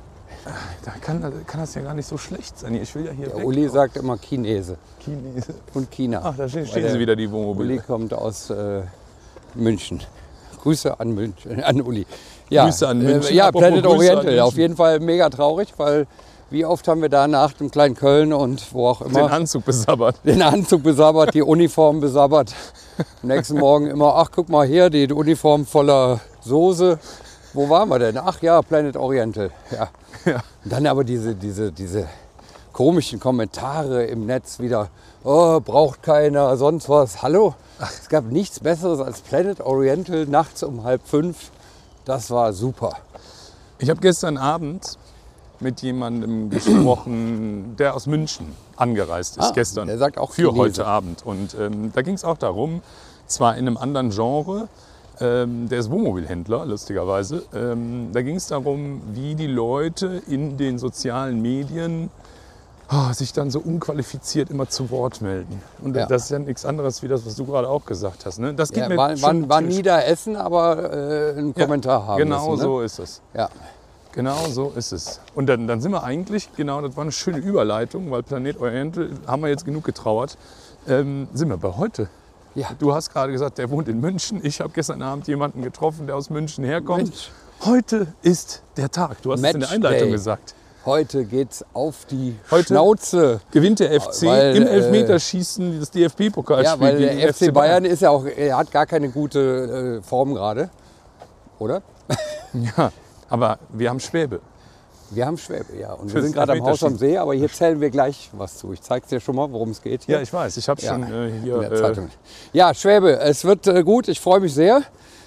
Da kann, kann das ja gar nicht so schlecht sein. Ich will ja hier Der weg. Uli sagt immer Chinese Chinese. und China. Ach, da stehen, Weil stehen der sie wieder, die Uli Wohnmobile. kommt aus äh, München. Grüße an München, an Uli. Ja, Grüße an München. Äh, ja, Apropos Planet Grüße an Oriental. München. Auf jeden Fall mega traurig, weil wie oft haben wir da nach dem kleinen Köln und wo auch immer Den Anzug besabbert. den Anzug besabbert, die Uniform besabbert. Am nächsten Morgen immer, ach guck mal hier, die Uniform voller Soße. Wo waren wir denn? Ach ja, Planet Oriental. Ja. Ja. Und dann aber diese, diese, diese komischen Kommentare im Netz wieder, oh, braucht keiner, sonst was. Hallo? Es gab nichts Besseres als Planet Oriental nachts um halb fünf. Das war super. Ich habe gestern Abend mit jemandem gesprochen, der aus München angereist ist, Ah, gestern. der sagt auch für Chinese. heute Abend. Und ähm, da ging es auch darum, zwar in einem anderen Genre, ähm, der ist Wohnmobilhändler, lustigerweise. Ähm, da ging es darum, wie die Leute in den sozialen Medien oh, sich dann so unqualifiziert immer zu Wort melden. Und Ja. das ist ja nichts anderes wie das, was du gerade auch gesagt hast. Ne? Das geht Ja, mir war, schon war, war nie da essen, aber äh, einen Ja, Kommentar haben Genau müssen, ne? so ist es. Ja. Genau so ist es. Und dann, dann sind wir eigentlich, genau, das war eine schöne Überleitung, weil Planet Oriental haben wir jetzt genug getrauert, ähm, sind wir bei heute. Ja. Du hast gerade gesagt, der wohnt in München. Ich habe gestern Abend jemanden getroffen, der aus München herkommt. Mensch. Heute ist der Tag. Du hast es in der Match Einleitung Day. gesagt. Heute geht's auf die Heute Schnauze. Gewinnt der F C Weil, im äh, Elfmeterschießen das D F B-Pokalspiel Ja, weil gegen der F C Bayern ist ja auch, er hat gar keine gute äh, Form gerade, oder? Ja, aber wir haben Schwäbe. Wir haben Schwäbe, ja. Und wir Fürs sind gerade am Haus am Elfmeterschießen. See, aber hier zählen wir gleich was zu. Ich zeige dir schon mal, worum es geht. Hier. Ja, ich weiß. Ich habe Ja, schon äh, hier. in der äh, Zeitung. Ja, Schwäbe, es wird äh, gut, ich freue mich sehr.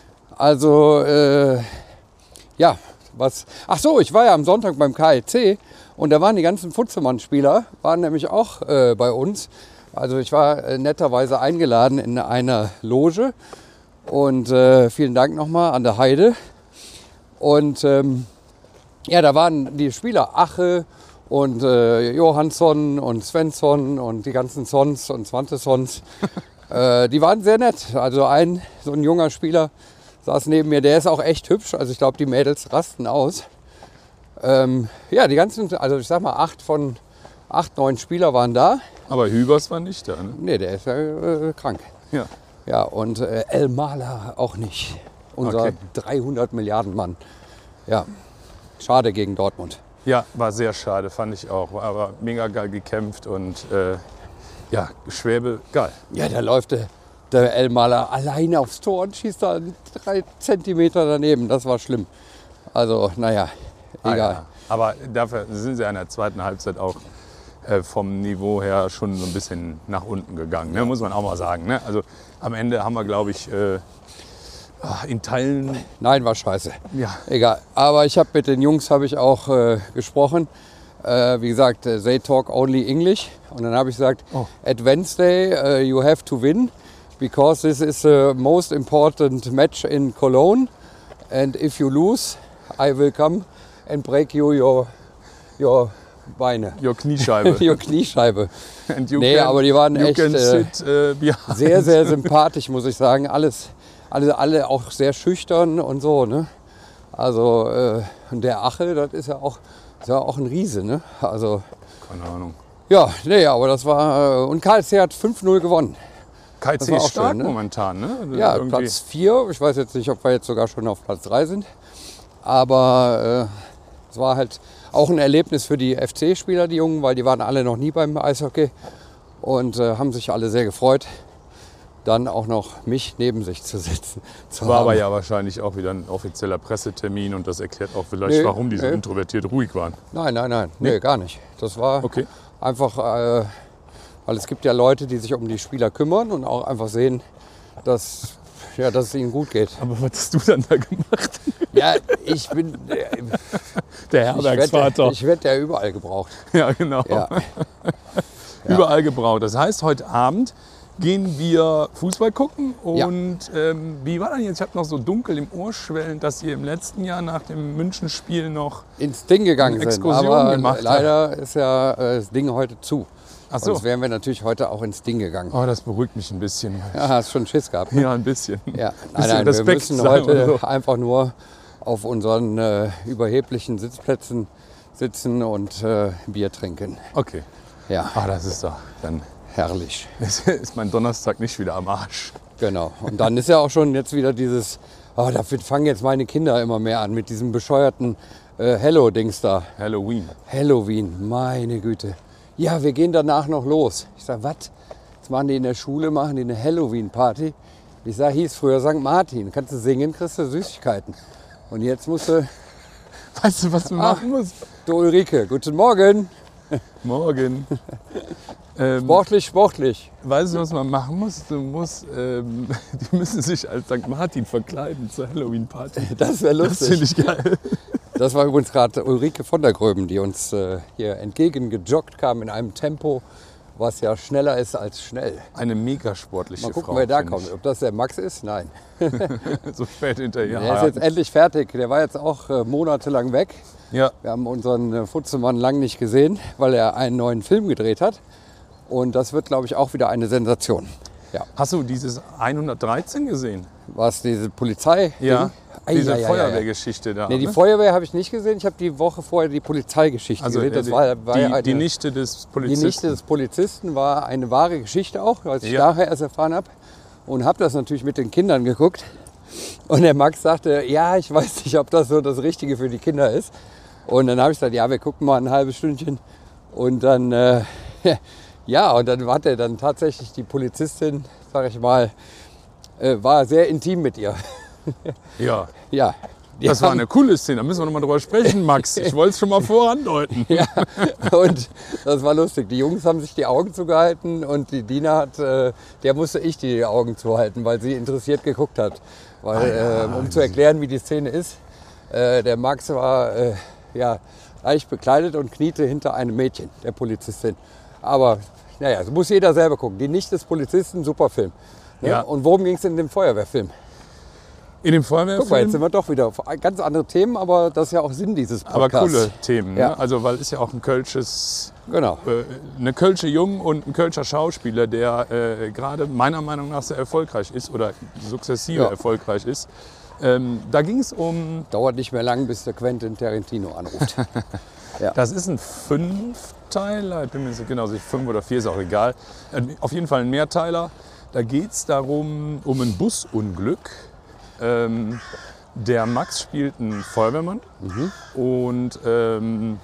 Also, äh, ja, was. Ach so, ich war ja am Sonntag beim K L C und da waren die ganzen Futzemann-Spieler, waren nämlich auch äh, bei uns. Also, ich war äh, netterweise eingeladen in einer Loge und äh, vielen Dank nochmal an der Heide. Und ähm, ja, da waren die Spieler Ache und äh, Johansson und Svensson und die ganzen Sons und Swantessons. äh, die waren sehr nett. Also ein, so ein junger Spieler saß neben mir, der ist auch echt hübsch. Also ich glaube, die Mädels rasten aus. Ähm, ja, die ganzen, also ich sag mal, acht von acht, neun Spieler waren da. aber Hübers war nicht da. Ne? Nee, der ist ja äh, krank. Ja. Ja, und äh, El Mala auch nicht. Unser Okay. dreihundert Milliarden Mann. Ja, schade gegen Dortmund. Ja, war sehr schade, fand ich auch. War aber mega geil gekämpft und äh, ja, Schwäbe, geil. Ja, da läuft der, der El Mala alleine aufs Tor und schießt da drei Zentimeter daneben. Das war schlimm. Also, naja, Ah, egal. ja. Aber dafür sind sie in der zweiten Halbzeit auch äh, vom Niveau her schon so ein bisschen nach unten gegangen, ne? Muss man auch mal sagen. Ne? Also am Ende haben wir, glaube ich, äh, in Teilen, Nein, war scheiße. ja, Egal. Aber ich habe mit den Jungs habe ich auch äh, gesprochen. Äh, wie gesagt, äh, they talk only English. Und dann habe ich gesagt, Oh. at Wednesday uh, you have to win because this is the most important match in Cologne. And if you lose, I will come and break you your, your Beine, your Kniescheibe. your Kniescheibe. And you Nee, aber die waren you echt, can äh, sit, äh, behind. Sehr, sehr sympathisch, muss ich sagen. Alles, alle, alle auch sehr schüchtern und so. Ne? Also äh, und der Ache, das ist ja auch, ist ja auch ein Riese. Ne? Also Keine Ahnung. ja, nee, aber das war. Äh, und K L C hat fünf null gewonnen. K Das C war auch ist stark schön, ne? momentan, ne? Ja, Irgendwie- Platz vier. Ich weiß jetzt nicht, ob wir jetzt sogar schon auf Platz drei sind. Aber äh, es war halt auch ein Erlebnis für die F C-Spieler, die Jungen, weil die waren alle noch nie beim Eishockey und äh, haben sich alle sehr gefreut, dann auch noch mich neben sich zu sitzen. Zu War haben. aber ja wahrscheinlich auch wieder ein offizieller Pressetermin und das erklärt auch vielleicht, Nee, warum die so nee. introvertiert ruhig waren. Nein, nein, nein, nee, gar nicht. Das war Okay. einfach, äh, weil es gibt ja Leute, die sich um die Spieler kümmern und auch einfach sehen, dass, ja, dass es ihnen gut geht. Aber was hast du dann da gemacht? Ja, ich bin, äh, Der ich Herbergsvater. werde ich werd ja überall gebraucht. Ja, genau. Ja. Überall gebraucht. Das heißt, heute Abend gehen wir Fußball gucken. Ja. Und ähm, wie war denn jetzt? Ich habe noch so dunkel im Ohr schwellend, dass ihr im letzten Jahr nach dem München-Spiel noch... ins Ding gegangen Eine sind. Exkursion Aber gemacht leider ist ja äh, das Ding heute zu. Ach so. Sonst wären wir natürlich heute auch ins Ding gegangen. Oh, das beruhigt mich ein bisschen. Ja, hast schon Schiss gehabt. Ne? Ja, ein bisschen. Ja. Nein, Bisschen nein, wir Respekt, müssen sagen wir heute so. einfach nur auf unseren äh, überheblichen Sitzplätzen sitzen und äh, Bier trinken. Okay. Ja, Ah, das ist doch, dann herrlich. ist mein Donnerstag nicht wieder am Arsch. Genau. Und dann ist ja auch schon jetzt wieder dieses, oh, dafür fangen jetzt meine Kinder immer mehr an mit diesem bescheuerten äh, Hello-Dings da. Halloween. Halloween, meine Güte. Ja, wir gehen danach noch los. Ich sage, was? Jetzt machen die in der Schule, machen die eine Halloween-Party. Ich sage, hieß früher Sankt Martin. Kannst du singen, kriegst du Süßigkeiten. Und jetzt musst du, Weißt du, was du Ach. machen musst? du Ulrike, guten Morgen. Morgen. ähm, Sportlich, sportlich. weißt du, was man machen muss? Du musst, ähm, die müssen sich als Sankt Martin verkleiden zur Halloween-Party. Das wäre Das lustig. finde ich geil. Das war übrigens gerade Ulrike von der Gröben, die uns äh, hier entgegengejoggt kam in einem Tempo, was ja schneller ist als schnell. Eine mega sportliche Mal gucken, Frau. wer da finde kommt. Ob das der Max ist? Nein. ich. So spät hinterher. Der ist jetzt endlich fertig. Der war jetzt auch äh, monatelang weg. ja. Wir haben unseren äh, Futzemann lang nicht gesehen, weil er einen neuen Film gedreht hat. Und das wird, glaube ich, auch wieder eine Sensation. Ja. Hast du dieses hundertdreizehn gesehen? Was, diese Polizei? Ja. Ei, Diese ei, ei, ei, ei. Feuerwehrgeschichte da. Nee, die ne? Feuerwehr habe ich nicht gesehen. Ich habe die Woche vorher die Polizeigeschichte also gesehen. äh, Das die, war, war die, ja eine, die Nichte des die Polizisten. Nichte des Polizisten war eine wahre Geschichte auch, was ich Ja. nachher erst erfahren habe. Und habe das natürlich mit den Kindern geguckt. Und der Max sagte, ja, ich weiß nicht, ob das so das Richtige für die Kinder ist. Und dann habe ich gesagt, ja, wir gucken mal ein halbes Stündchen. Und dann, äh, ja, und dann hat er dann tatsächlich die Polizistin, sag ich mal, äh, war sehr intim mit ihr. Ja. Ja. Die Das war haben- eine coole Szene, da müssen wir noch mal drüber sprechen, Max. Ich wollte es schon mal vorandeuten. Ja, und das war lustig. Die Jungs haben sich die Augen zugehalten und die Dina hat, äh, der musste ich die Augen zuhalten, weil sie interessiert geguckt hat. Weil, äh, um zu erklären, wie die Szene ist, äh, der Max war äh, ja, leicht bekleidet und kniete hinter einem Mädchen, der Polizistin. Aber naja, so muss jeder selber gucken. Die Nichte des Polizisten, super Film. Ne? Ja. Und worum ging es in dem Feuerwehrfilm? In dem Guck mal, jetzt sind Feuerwehrfilm, wir doch wieder auf ganz andere Themen, aber das ist ja auch Sinn dieses aber Podcasts. coole Themen. Ja. Ne? Also, weil ist ja auch ein kölsches, Genau. äh, eine kölsche Jung und ein kölscher Schauspieler, der äh, gerade meiner Meinung nach sehr erfolgreich ist oder sukzessive Ja. erfolgreich ist. Ähm, da ging es um, Dauert nicht mehr lang, bis der Quentin Tarantino anruft. das ist ein Fünfteiler, ich bin mir nicht genau sicher, fünf oder vier ist auch egal. Äh, Auf jeden Fall ein Mehrteiler. Da geht es darum, um ein Busunglück. Ähm, der Max spielt einen Feuerwehrmann und ähm,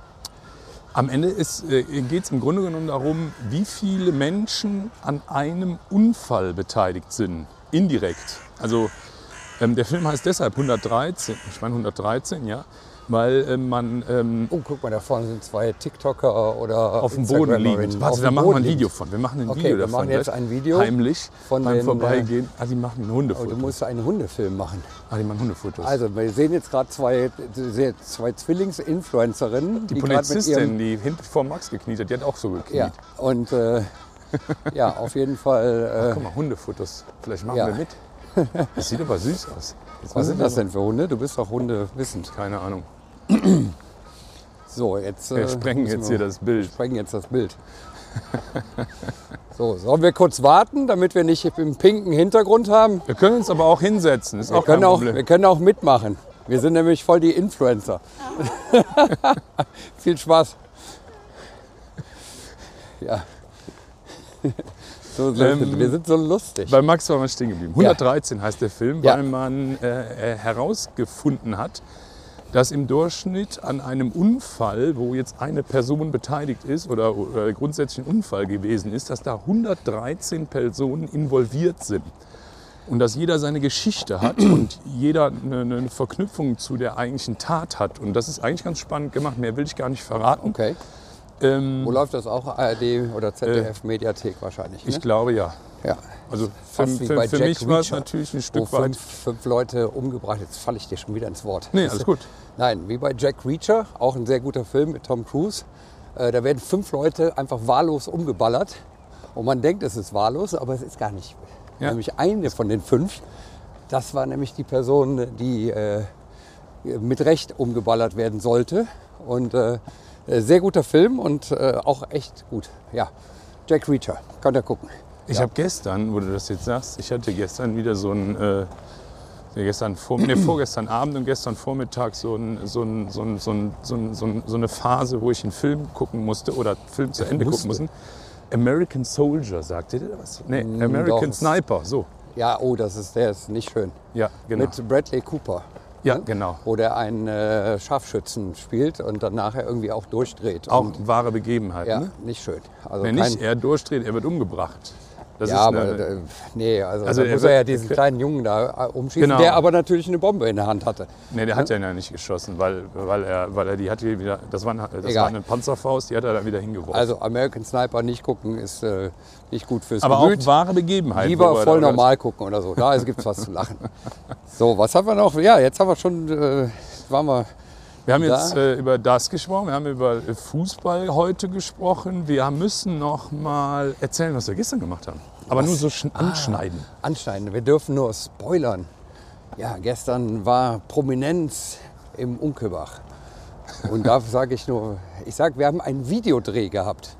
am Ende äh, geht es im Grunde genommen darum, wie viele Menschen an einem Unfall beteiligt sind, indirekt. Also ähm, der Film heißt deshalb hundertdreizehn, ich meine hundertdreizehn, ja, weil äh, man ähm, Oh, guck mal, da vorne sind zwei TikToker oder auf dem Boden liegt. Warte, da machen wir ein Video von. Wir machen ein Okay, Video wir davon. machen jetzt gleich. ein Video heimlich von beim den, Vorbeigehen. Ah, die machen Oh, du Hundefotos. musst einen Hundefilm machen. Ah, die machen Hundefotos. Also, wir sehen jetzt gerade zwei, zwei Zwillings-Influencerinnen. die gerade mit Polizistin, ihrem- die hinten vor Max gekniet hat, die hat auch so gekniet. Ja, und äh, ja, auf jeden Fall. Guck mal, Hundefotos. Vielleicht machen Ja. wir mit. Das sieht aber süß aus. Jetzt Äh, was muss sind ich das aber- denn für Hunde? Du bist doch Hunde wissend. Keine Ahnung. So, jetzt. Wir äh, sprengen müssen jetzt wir- hier das Bild. sprengen jetzt das Bild. So, sollen wir kurz warten, damit wir nicht im pinken Hintergrund haben? Wir können uns aber auch hinsetzen. Ist Wir auch kein können auch, Problem. wir können auch mitmachen. Wir sind nämlich voll die Influencer. Viel Spaß. Ja. So, so, Ähm, wir sind so lustig. Bei Max waren wir stehen geblieben. hundertdreizehn heißt der Film, Ja. weil man äh, herausgefunden hat, dass im Durchschnitt an einem Unfall, wo jetzt eine Person beteiligt ist oder, oder grundsätzlich ein Unfall gewesen ist, dass da hundertdreizehn Personen involviert sind. Und dass jeder seine Geschichte hat und jeder eine, eine Verknüpfung zu der eigentlichen Tat hat. Und das ist eigentlich ganz spannend gemacht. Mehr will ich gar nicht verraten. Okay. Ähm, Wo läuft das auch? A R D oder Z D F Mediathek wahrscheinlich. Ne? ich glaube ja. ja. Also für, Fast wie für, bei für Jack mich war es Reacher, natürlich ein Wo Stück weit. fünf, fünf Leute umgebracht. Jetzt falle ich dir schon wieder ins Wort. Nee, alles gut. Nein, wie bei Jack Reacher, auch ein sehr guter Film mit Tom Cruise. Äh, da werden fünf Leute einfach wahllos umgeballert. Und man denkt, es ist wahllos, aber es ist gar nicht. Ja. Nämlich eine von den fünf, das war nämlich die Person, die äh, mit Recht umgeballert werden sollte. Und äh, sehr guter Film und äh, auch echt gut. Ja, Jack Reacher, könnt ihr gucken. Ich Ja. habe gestern, wo du das jetzt sagst, ich hatte gestern wieder so ein, äh, Nee, gestern vor, nee, vorgestern Abend und gestern Vormittag so, ein, so, ein, so, ein, so, ein, so, ein, so, ein, so eine Phase, wo ich einen Film gucken musste oder Film zu Ende gucken musste. American Soldier, sagt ihr das was? Nee, American Doch. Sniper, so. Ja, oh, das ist, der ist nicht schön. Ja, genau. Mit Bradley Cooper. Ja, genau. Wo der einen äh, Scharfschützen spielt und dann nachher irgendwie auch durchdreht. Auch und, wahre Begebenheit, ja, ne? nicht schön. Also Nee, kein, nicht er durchdreht, er wird umgebracht. Das ja, ist aber eine, äh, nee, also, Also da er muss wird- er ja diesen kleinen Jungen da äh, umschießen, Genau. der aber natürlich eine Bombe in der Hand hatte. nee, der hat ja nicht geschossen, weil, weil, er, weil er die hat wieder, das war, eine, das Egal. war eine Panzerfaust, die hat er dann wieder hingeworfen. Also American Sniper nicht gucken ist äh, nicht gut fürs aber Gemüt. auch wahre Begebenheit. Lieber wo er voll da- normal gucken oder so. Da gibt es was zu lachen. So, was haben wir noch? Ja, jetzt haben wir schon, äh, waren wir, Wir haben jetzt Da- äh, über das gesprochen, wir haben über Fußball heute gesprochen. Wir müssen noch mal erzählen, was wir gestern gemacht haben. Aber nur so schn- anschneiden. anschneiden. Wir dürfen nur spoilern. Ja, gestern war Prominenz im Unkelbach. Und da sage ich nur, ich sage, wir haben einen Videodreh gehabt.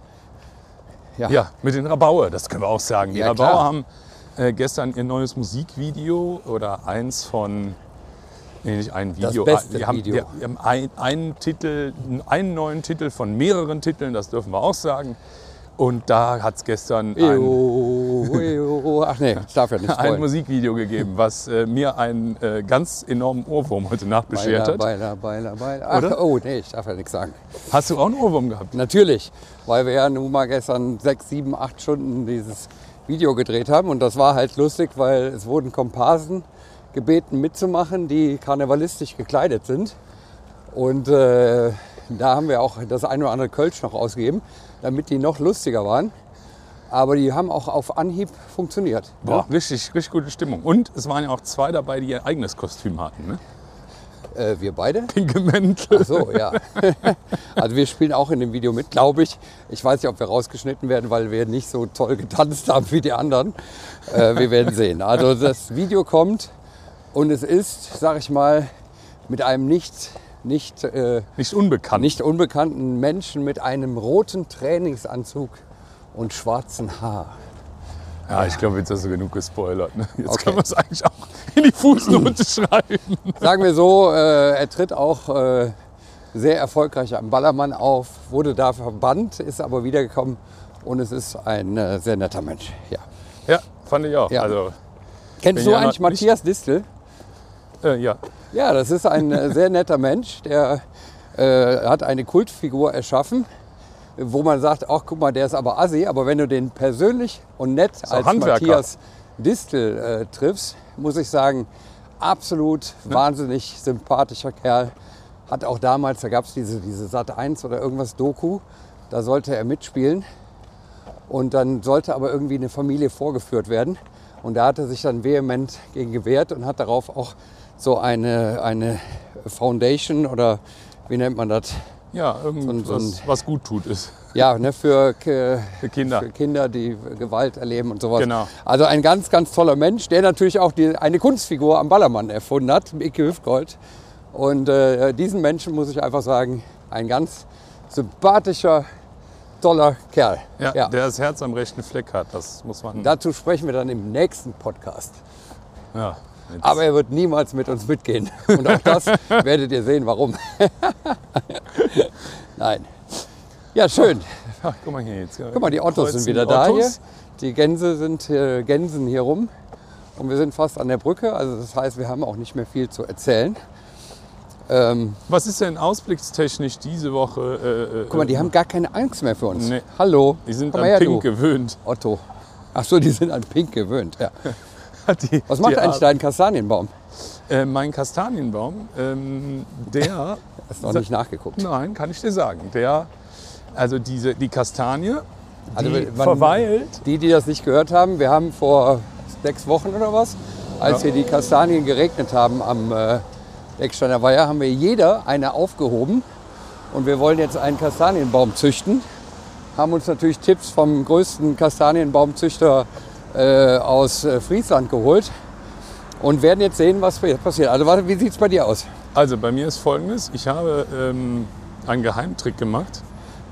Ja, mit den Rabauer, das können wir auch sagen. Die Ja, Rabauer klar. haben äh, gestern ihr neues Musikvideo oder eins von, nee, nicht ein Video, beste die haben, Video. Die, die haben ein, einen Titel, einen neuen Titel von mehreren Titeln, das dürfen wir auch sagen. Und da hat es gestern ein, Eo, eo. Ach nee, ich darf ja nicht ein spoilern. Musikvideo gegeben, was äh, mir einen äh, ganz enormen Ohrwurm heute Nacht beschert hat. Beiler, Beiler, Beiler. Ach, Oder? oh nee, ich darf ja nichts sagen. Hast du auch einen Ohrwurm gehabt? Natürlich, weil wir ja nun mal gestern sechs, sieben, acht Stunden dieses Video gedreht haben. Und das war halt lustig, weil es wurden Komparsen gebeten mitzumachen, die karnevalistisch gekleidet sind. Und äh, da haben wir auch das ein oder andere Kölsch noch ausgegeben, damit die noch lustiger waren. Aber die haben auch auf Anhieb funktioniert. Boah, richtig, richtig gute Stimmung. Und es waren ja auch zwei dabei, die ihr eigenes Kostüm hatten. Ne? Äh, wir beide? Pinke Mäntel. Ach so, ja. Also wir spielen auch in dem Video mit, glaube ich. Ich weiß nicht, ob wir rausgeschnitten werden, weil wir nicht so toll getanzt haben wie die anderen. Äh, wir werden sehen. Also das Video kommt und es ist, sag ich mal, mit einem nicht, nicht, äh, Nicht unbekannt. nicht unbekannten Menschen mit einem roten Trainingsanzug und schwarzen Haar. Ja, ich glaube, jetzt hast du genug gespoilert. Ne? Jetzt Okay. können wir es eigentlich auch in die Fußnote schreiben. Sagen wir so, äh, er tritt auch äh, sehr erfolgreich am Ballermann auf, wurde da verbannt, ist aber wiedergekommen und es ist ein äh, sehr netter Mensch. Ja. Ja, fand ich auch. Ja. Also, Kennst Bin du ja eigentlich noch nicht- Matthias Distel? äh, ja. Ja, das ist ein äh, sehr netter Mensch, der äh, hat eine Kultfigur erschaffen, wo man sagt, ach guck mal, der ist aber assi, aber wenn du den persönlich und nett auch als Handwerker. Matthias Distel äh, triffst, muss ich sagen, absolut wahnsinnig sympathischer Kerl. Hat auch damals, da gab es diese, diese Sat eins oder irgendwas Doku, da sollte er mitspielen und dann sollte aber irgendwie eine Familie vorgeführt werden. Und da hat er sich dann vehement gegen gewehrt und hat darauf auch so eine, eine Foundation oder wie nennt man das? Ja, irgendwas, so ein- was gut tut ist. Ja, ne, für, K- Für Kinder. für Kinder, die Gewalt erleben und sowas. Genau. Also ein ganz, ganz toller Mensch, der natürlich auch die, eine Kunstfigur am Ballermann erfunden hat, Icke Hüftgold. Und äh, diesen Menschen muss ich einfach sagen, ein ganz sympathischer, toller Kerl. Ja, Ja. der das Herz am rechten Fleck hat. Das muss man. Dazu sprechen wir dann im nächsten Podcast. ja, jetzt- Aber er wird niemals mit uns mitgehen. Und auch das werdet ihr sehen, warum. Nein. Ja, schön. Ach, guck mal hier jetzt. Guck mal, die Ottos Kreuzen sind wieder die da hier. Ottos. Die Gänse sind äh, Gänsen hier rum. Und wir sind fast an der Brücke. Also das heißt, wir haben auch nicht mehr viel zu erzählen. Ähm, Was ist denn ausblickstechnisch diese Woche? Äh, äh, guck mal, die haben gar keine Angst mehr für uns. Nee. Hallo. Die sind Komm an mal her, Pink du. gewöhnt. Otto. Ach so, die sind an Pink gewöhnt. Ja. Die, Was macht die eigentlich Ar- dein Kastanienbaum? Äh, mein Kastanienbaum, ähm, der. Hast du noch nicht nachgeguckt. Nein, kann ich dir sagen. Der, also diese, die Kastanie, Also die wann- verweilt. Die, die das nicht gehört haben, wir haben vor sechs Wochen oder was, als Ja. wir die Kastanien geregnet haben am äh, Ecksteiner Weiher, haben wir jeder eine aufgehoben. Und wir wollen jetzt einen Kastanienbaum züchten. Haben uns natürlich Tipps vom größten Kastanienbaumzüchter äh, aus äh, Friesland geholt. Und werden jetzt sehen, was passiert. Also warte, wie sieht es bei dir aus? Also bei mir ist Folgendes. Ich habe ähm, einen Geheimtrick gemacht.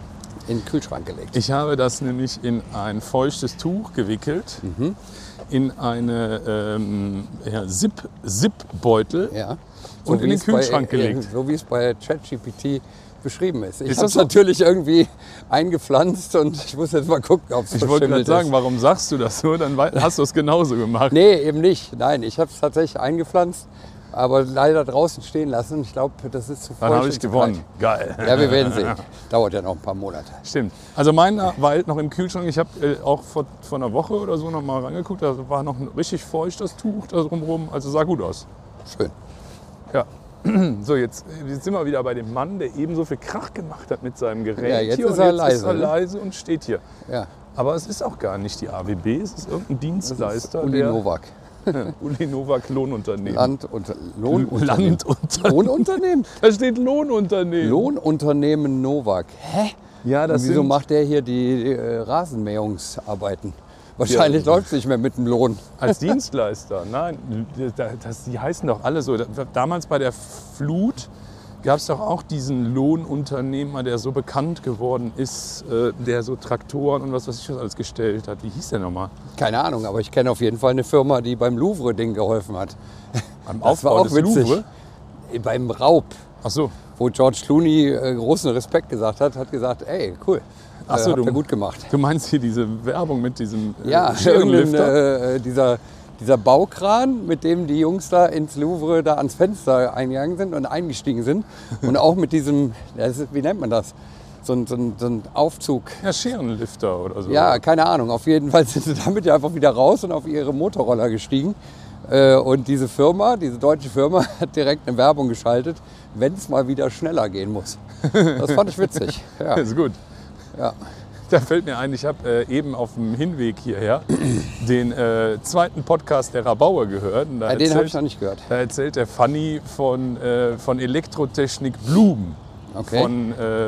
in den Kühlschrank gelegt. Ich habe das nämlich in ein feuchtes Tuch gewickelt, Mhm. in eine ähm, ja, Zip, Zip-Beutel Ja. und in wie den es bei, Kühlschrank äh, gelegt. So wie es bei ChatGPT beschrieben ist. Ich Ist habe das es so? natürlich irgendwie eingepflanzt und ich muss jetzt mal gucken, ob es Ich wollte gerade verschimmelt sagen, ist. warum sagst du das so? Dann wei- hast du es genauso gemacht. Nee, eben nicht. Nein, ich habe es tatsächlich eingepflanzt, aber leider draußen stehen lassen. Ich glaube, das ist zu feucht. Dann habe ich und zu gewonnen. Geil. kalt. Ja, wir werden sehen. Dauert ja noch ein paar Monate. Stimmt. Also meiner war halt noch im Kühlschrank. Ich habe äh, auch vor, vor einer Woche oder so noch mal reingeguckt. Da war noch ein richtig feuchtes Tuch da drumherum. Also sah gut aus. Schön. Ja. So, jetzt, jetzt sind wir wieder bei dem Mann, der eben so viel Krach gemacht hat mit seinem Gerät. Ja, jetzt hier. ist Und er jetzt leise, ist er ne? leise und steht hier. Ja, Aber es ist auch gar nicht die A W B, es ist irgendein Dienstleister. Uli der, Nowak. Uli Nowak Lohnunternehmen. Land und Lohnunternehmen. Landunternehmen. Lohnunternehmen? Da steht Lohnunternehmen. Lohnunternehmen Nowak. Hä? Ja, das Und wieso sind, macht der hier die äh, Rasenmähungsarbeiten? Wahrscheinlich Ja. läuft es nicht mehr mit dem Lohn. als Dienstleister. Nein, das, das, die heißen doch alle so. Damals bei der Flut gab es doch auch diesen Lohnunternehmer, der so bekannt geworden ist, äh, der so Traktoren und was weiß ich was alles gestellt hat. Wie hieß der nochmal? Keine Ahnung, aber ich kenne auf jeden Fall eine Firma, die beim Louvre-Ding geholfen hat. Am Das war auch witzig. Beim Raub, Ach so. wo George Clooney äh, großen Respekt gesagt hat, hat gesagt, ey, cool, Ach so, äh, habt du- ihr gut gemacht. Du meinst hier diese Werbung mit diesem äh, Ja, Scherenlifter? irgendein, äh, dieser, dieser Baukran, mit dem die Jungs da ins Louvre da ans Fenster eingegangen sind und eingestiegen sind. Und auch mit diesem, das ist, wie nennt man das? So ein, so ein, so ein Aufzug. Ja, Scherenlifter oder so. Ja, keine Ahnung. Auf jeden Fall sind sie damit ja einfach wieder raus und auf ihre Motorroller gestiegen. Äh, Und diese Firma, diese deutsche Firma, hat direkt eine Werbung geschaltet, wenn es mal wieder schneller gehen muss. Das fand ich witzig. Ja, Ist gut. ja. Da fällt mir ein, ich habe äh, eben auf dem Hinweg hierher den äh, zweiten Podcast der Rabauer gehört. Und da Ja, den habe ich erzählt- noch nicht gehört. Da erzählt der Fanny von, äh, von Elektrotechnik Blum. Okay. Von äh,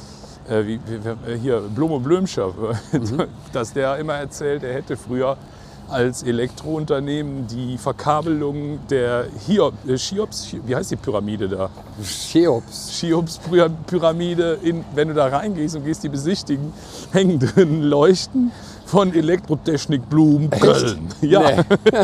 äh, wie, wie, hier Blomo Blömscher. Mhm. Dass der immer erzählt, er hätte früher als Elektrounternehmen die Verkabelung der Hiob, äh, Cheops, wie heißt die Pyramide da? Cheops. Cheops-Pyramide, in, wenn du da reingehst und gehst die besichtigen, hängen drin Leuchten von Elektrotechnik Blum Köln. Ja. Nee.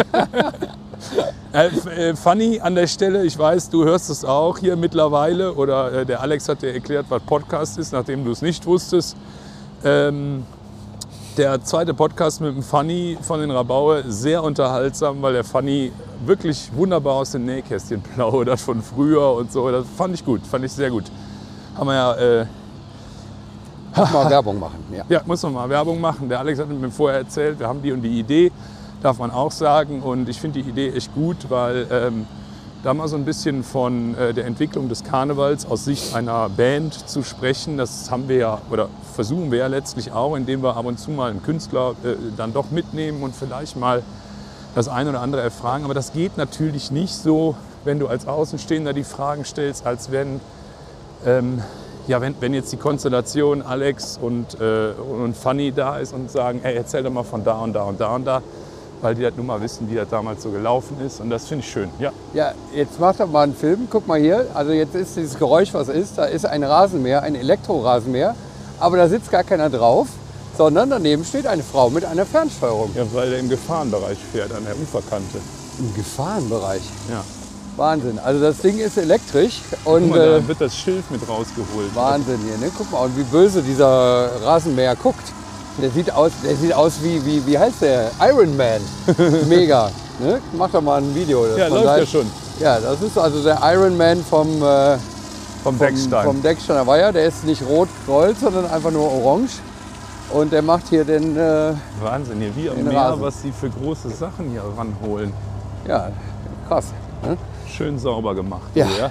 Äh, f- äh, Fanny an der Stelle, ich weiß, du hörst es auch hier mittlerweile, oder äh, der Alex hat dir erklärt, was Podcast ist, nachdem du es nicht wusstest. Ähm, der zweite Podcast mit dem Fanny von den Rabauer, sehr unterhaltsam, weil der Fanny wirklich wunderbar aus dem Nähkästchen plaudert von früher und so. Das fand ich gut, fand ich sehr gut. Haben wir ja, äh, Muss mal Werbung machen. Ja. ja, muss man mal Werbung machen. Der Alex hat mir vorher erzählt, wir haben die und die Idee, darf man auch sagen. Und ich finde die Idee echt gut, weil ähm, da mal so ein bisschen von äh, der Entwicklung des Karnevals aus Sicht einer Band zu sprechen, das haben wir ja, oder versuchen wir ja letztlich auch, indem wir ab und zu mal einen Künstler äh, dann doch mitnehmen und vielleicht mal das eine oder andere erfragen. Aber das geht natürlich nicht so, wenn du als Außenstehender die Fragen stellst, als wenn, ähm, ja, wenn, wenn jetzt die Konstellation Alex und, äh, und Fanny da ist und sagen, hey, erzähl doch mal von da und da und da und da, weil die das nun mal wissen, wie das damals so gelaufen ist. Und das finde ich schön. Ja. Ja, jetzt mach doch mal einen Film. Guck mal hier. Also jetzt ist dieses Geräusch, was ist. Da ist ein Rasenmäher, ein Elektrorasenmäher. Aber da sitzt gar keiner drauf, sondern daneben steht eine Frau mit einer Fernsteuerung. Ja, weil er im Gefahrenbereich fährt, an der Uferkante. Im Gefahrenbereich. Ja. Wahnsinn. Also das Ding ist elektrisch und Guck mal, äh, da wird das Schild mit rausgeholt. Wahnsinn hier. Ne? Guck mal, und wie böse dieser Rasenmäher guckt. Der sieht aus, der sieht aus wie, wie, wie heißt der? Iron Man. Mega. Ne? Mach doch mal ein Video. Ja, von läuft da- ja schon. Ja, das ist also der Iron Man vom, äh, Vom vom, Deckstein. vom Decksteiner Weiher. Der ist nicht rot-gold, sondern einfach nur orange. Und der macht hier den, äh, Wahnsinn, hier wie am Den Meer, Rasen. was sie für große Sachen hier ranholen. ja, krass. Ne? Schön sauber gemacht. Ja. hier.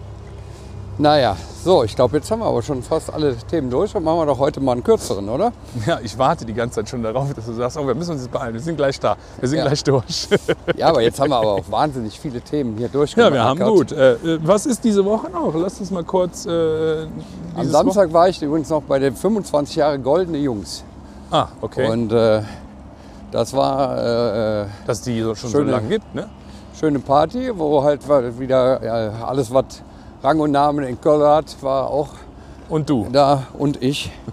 Naja, so, ich glaube, jetzt haben wir aber schon fast alle Themen durch. Dann machen wir doch heute mal einen kürzeren, oder? Ja, ich warte die ganze Zeit schon darauf, dass du sagst, oh, wir müssen uns jetzt beeilen, wir sind gleich da, wir sind Ja. gleich durch. Ja, aber jetzt haben wir aber auch wahnsinnig viele Themen hier Ja, durchgemacht. wir haben gut. Äh, äh, was ist diese Woche noch? Lass uns mal kurz. Äh, Am dieses Samstag war ich übrigens noch bei den fünfundzwanzig Jahre Goldene Jungs. Woche- Ah, okay. Und äh, das war äh, äh, Dass die so schon Schöne- so lange gibt, ne? schöne Party, wo halt wieder ja, alles, was Rang und Namen in Köln hat, war auch Und du. da und ich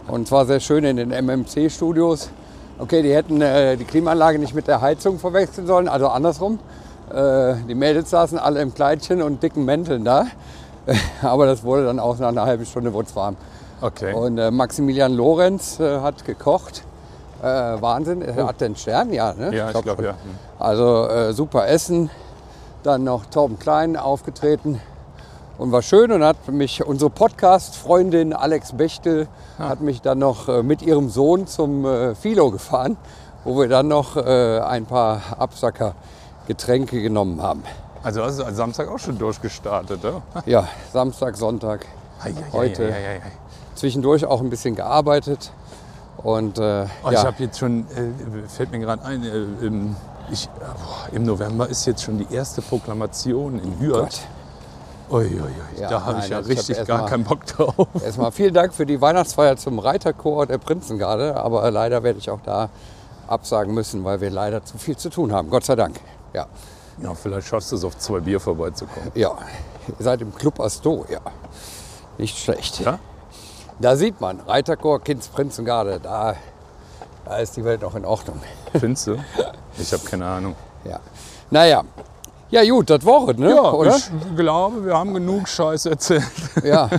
Und zwar sehr schön in den M M C-Studios. Okay, die hätten äh, die Klimaanlage nicht mit der Heizung verwechseln sollen, also andersrum. Äh, die Mädels saßen alle im Kleidchen und dicken Mänteln da. Aber das wurde dann auch nach einer halben Stunde wurde es warm. Okay. Und äh, Maximilian Lorenz äh, hat gekocht. Äh, Wahnsinn. Er hat den Stern, ja, ne? Ja, ich glaube, ja. Also äh, super Essen. Dann noch Torben Klein aufgetreten. Und war schön und hat mich, unsere Podcast-Freundin Alex Bechtel, ah. hat mich dann noch äh, mit ihrem Sohn zum äh, Philo gefahren, wo wir dann noch äh, ein paar Absacker Getränke genommen haben. Also hast du am Samstag auch schon durchgestartet, oder? Ja, Samstag, Sonntag, Ei, ei, heute. Ei, ei, ei, ei. Zwischendurch auch ein bisschen gearbeitet. Und, äh, oh, ja. Ich habe jetzt schon, äh, fällt mir gerade ein, äh, im, ich, äh, boah, im November ist jetzt schon die erste Proklamation in Hürth. Uiuiui, Ja, da habe ich ja nein, ich richtig hab gar erst mal- keinen Bock drauf. Erstmal vielen Dank für die Weihnachtsfeier zum Reiterchor der Prinzengarde. Aber leider werde ich auch da absagen müssen, weil wir leider zu viel zu tun haben. Gott sei Dank. Ja, Ja, vielleicht schaffst du es, auf zwei Bier vorbeizukommen. ja. Ihr seid im Club Asto, ja. Nicht schlecht. Ja? Da sieht man, Reiterchor, Kinds Prinzengarde, da, da ist die Welt noch in Ordnung. Findest du? Ich habe keine Ahnung. Ja. Naja. Ja gut, das war es, ne? Ja, oder? ich glaube, wir haben genug Scheiß erzählt. Ja,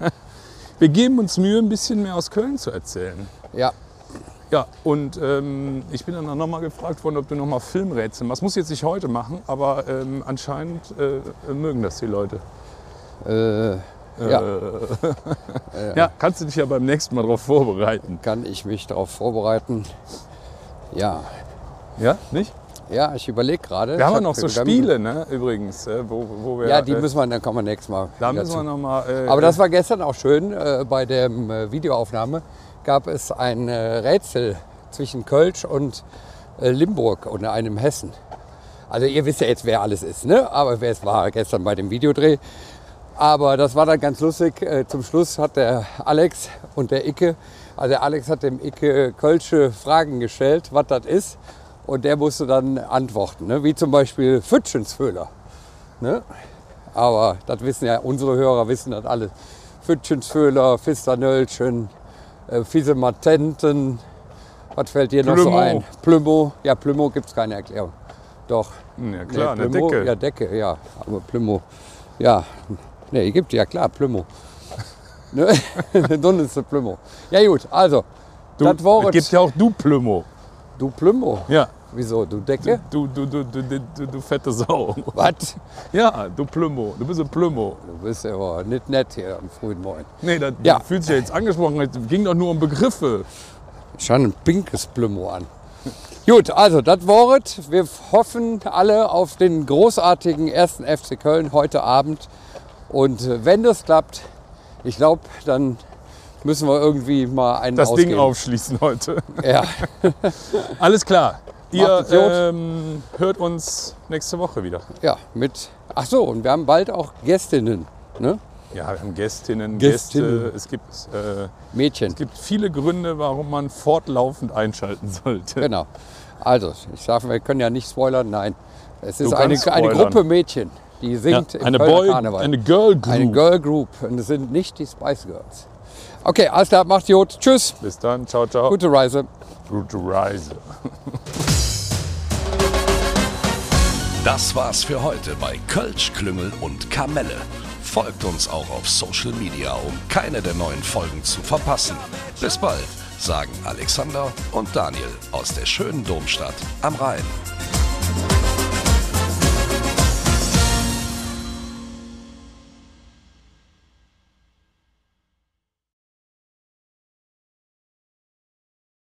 Wir geben uns Mühe, ein bisschen mehr aus Köln zu erzählen. ja. Ja, und ähm, ich bin dann auch nochmal gefragt worden, ob du nochmal Filmrätsel machst. Muss ich jetzt nicht heute machen, aber ähm, anscheinend äh, mögen das die Leute. Äh, ja. Äh, ja, kannst du dich ja beim nächsten Mal darauf vorbereiten. Kann ich mich darauf vorbereiten? Ja. Ja, nicht? Ja, ich überlege gerade. Wir haben Ich ja hab- noch so wir haben- Spiele, ne, übrigens, äh, wo, wo wir... Ja, die äh, müssen wir, dann kommen wir nächstes Mal. Da wieder müssen wir zu. nochmal... Äh, Aber das war gestern auch schön. Äh, bei der äh, Videoaufnahme gab es ein äh, Rätsel zwischen Kölsch und äh, Limburg und einem Hessen. Also ihr wisst ja jetzt, wer alles ist, ne? Aber wer es war gestern bei dem Videodreh. Aber das war dann ganz lustig. Äh, zum Schluss hat der Alex und der Icke, also der Alex hat dem Icke kölsche Fragen gestellt, was das ist. Und der musste dann antworten, ne? Wie zum Beispiel Pfütschensföhler. Ne? Aber das wissen ja, unsere Hörer wissen das alles. Pfütschensföhler, Fisternöllchen, äh, Fiesematenten, was fällt dir noch so Plümo. ein? Plümo, ja Plümo gibt es keine Erklärung. Doch. Ja klar, Nee, eine Plümo, Decke. Ja, Decke, ja. Aber Plümo, ja. Nee, gibt ja klar, Plümo. Ne? Dann ist es Plümo. Ja gut, also, Du, das war es gibt es. ja auch du Plümo. Du Plümo? Ja. Wieso, du Decke? Du, du, du, du, du, du, du fette Sau. Was? Ja, du Plümo. Du bist ein Plümo. Du bist ja aber nicht nett hier am frühen Morgen. Nee, das Ja. fühlt sich ja jetzt angesprochen. Es ging doch nur um Begriffe. Schau ein pinkes Plümo an. Gut, also das war es. Wir hoffen alle auf den großartigen ersten F C Köln heute Abend. Und äh, wenn das klappt, ich glaube, dann müssen wir irgendwie mal einen Das ausgeben. Ding aufschließen heute. Ja, Alles klar. Ihr Macht es gut. ähm, hört uns nächste Woche wieder. ja, mit. Ach so, und wir haben bald auch Gästinnen, ne? Ja, wir haben Gästinnen, Gästinnen. Gäste. Es gibt, äh, Mädchen. es gibt viele Gründe, warum man fortlaufend einschalten sollte. Genau. Also, ich sage, wir können ja nicht spoilern. Nein, es ist Du eine, kannst eine spoilern. Gruppe Mädchen, die Ja, singt im eine, Kölner Boy, Karneval. eine Girl Group. Eine Girl Group. Und es sind nicht die Spice Girls. Okay, alles klar, macht's gut. Tschüss. Bis dann, ciao, ciao. Gute Reise. Gute Reise. Das war's für heute bei Kölsch, Klüngel und Kamelle. Folgt uns auch auf Social Media, um keine der neuen Folgen zu verpassen. Bis bald, sagen Alexander und Daniel aus der schönen Domstadt am Rhein.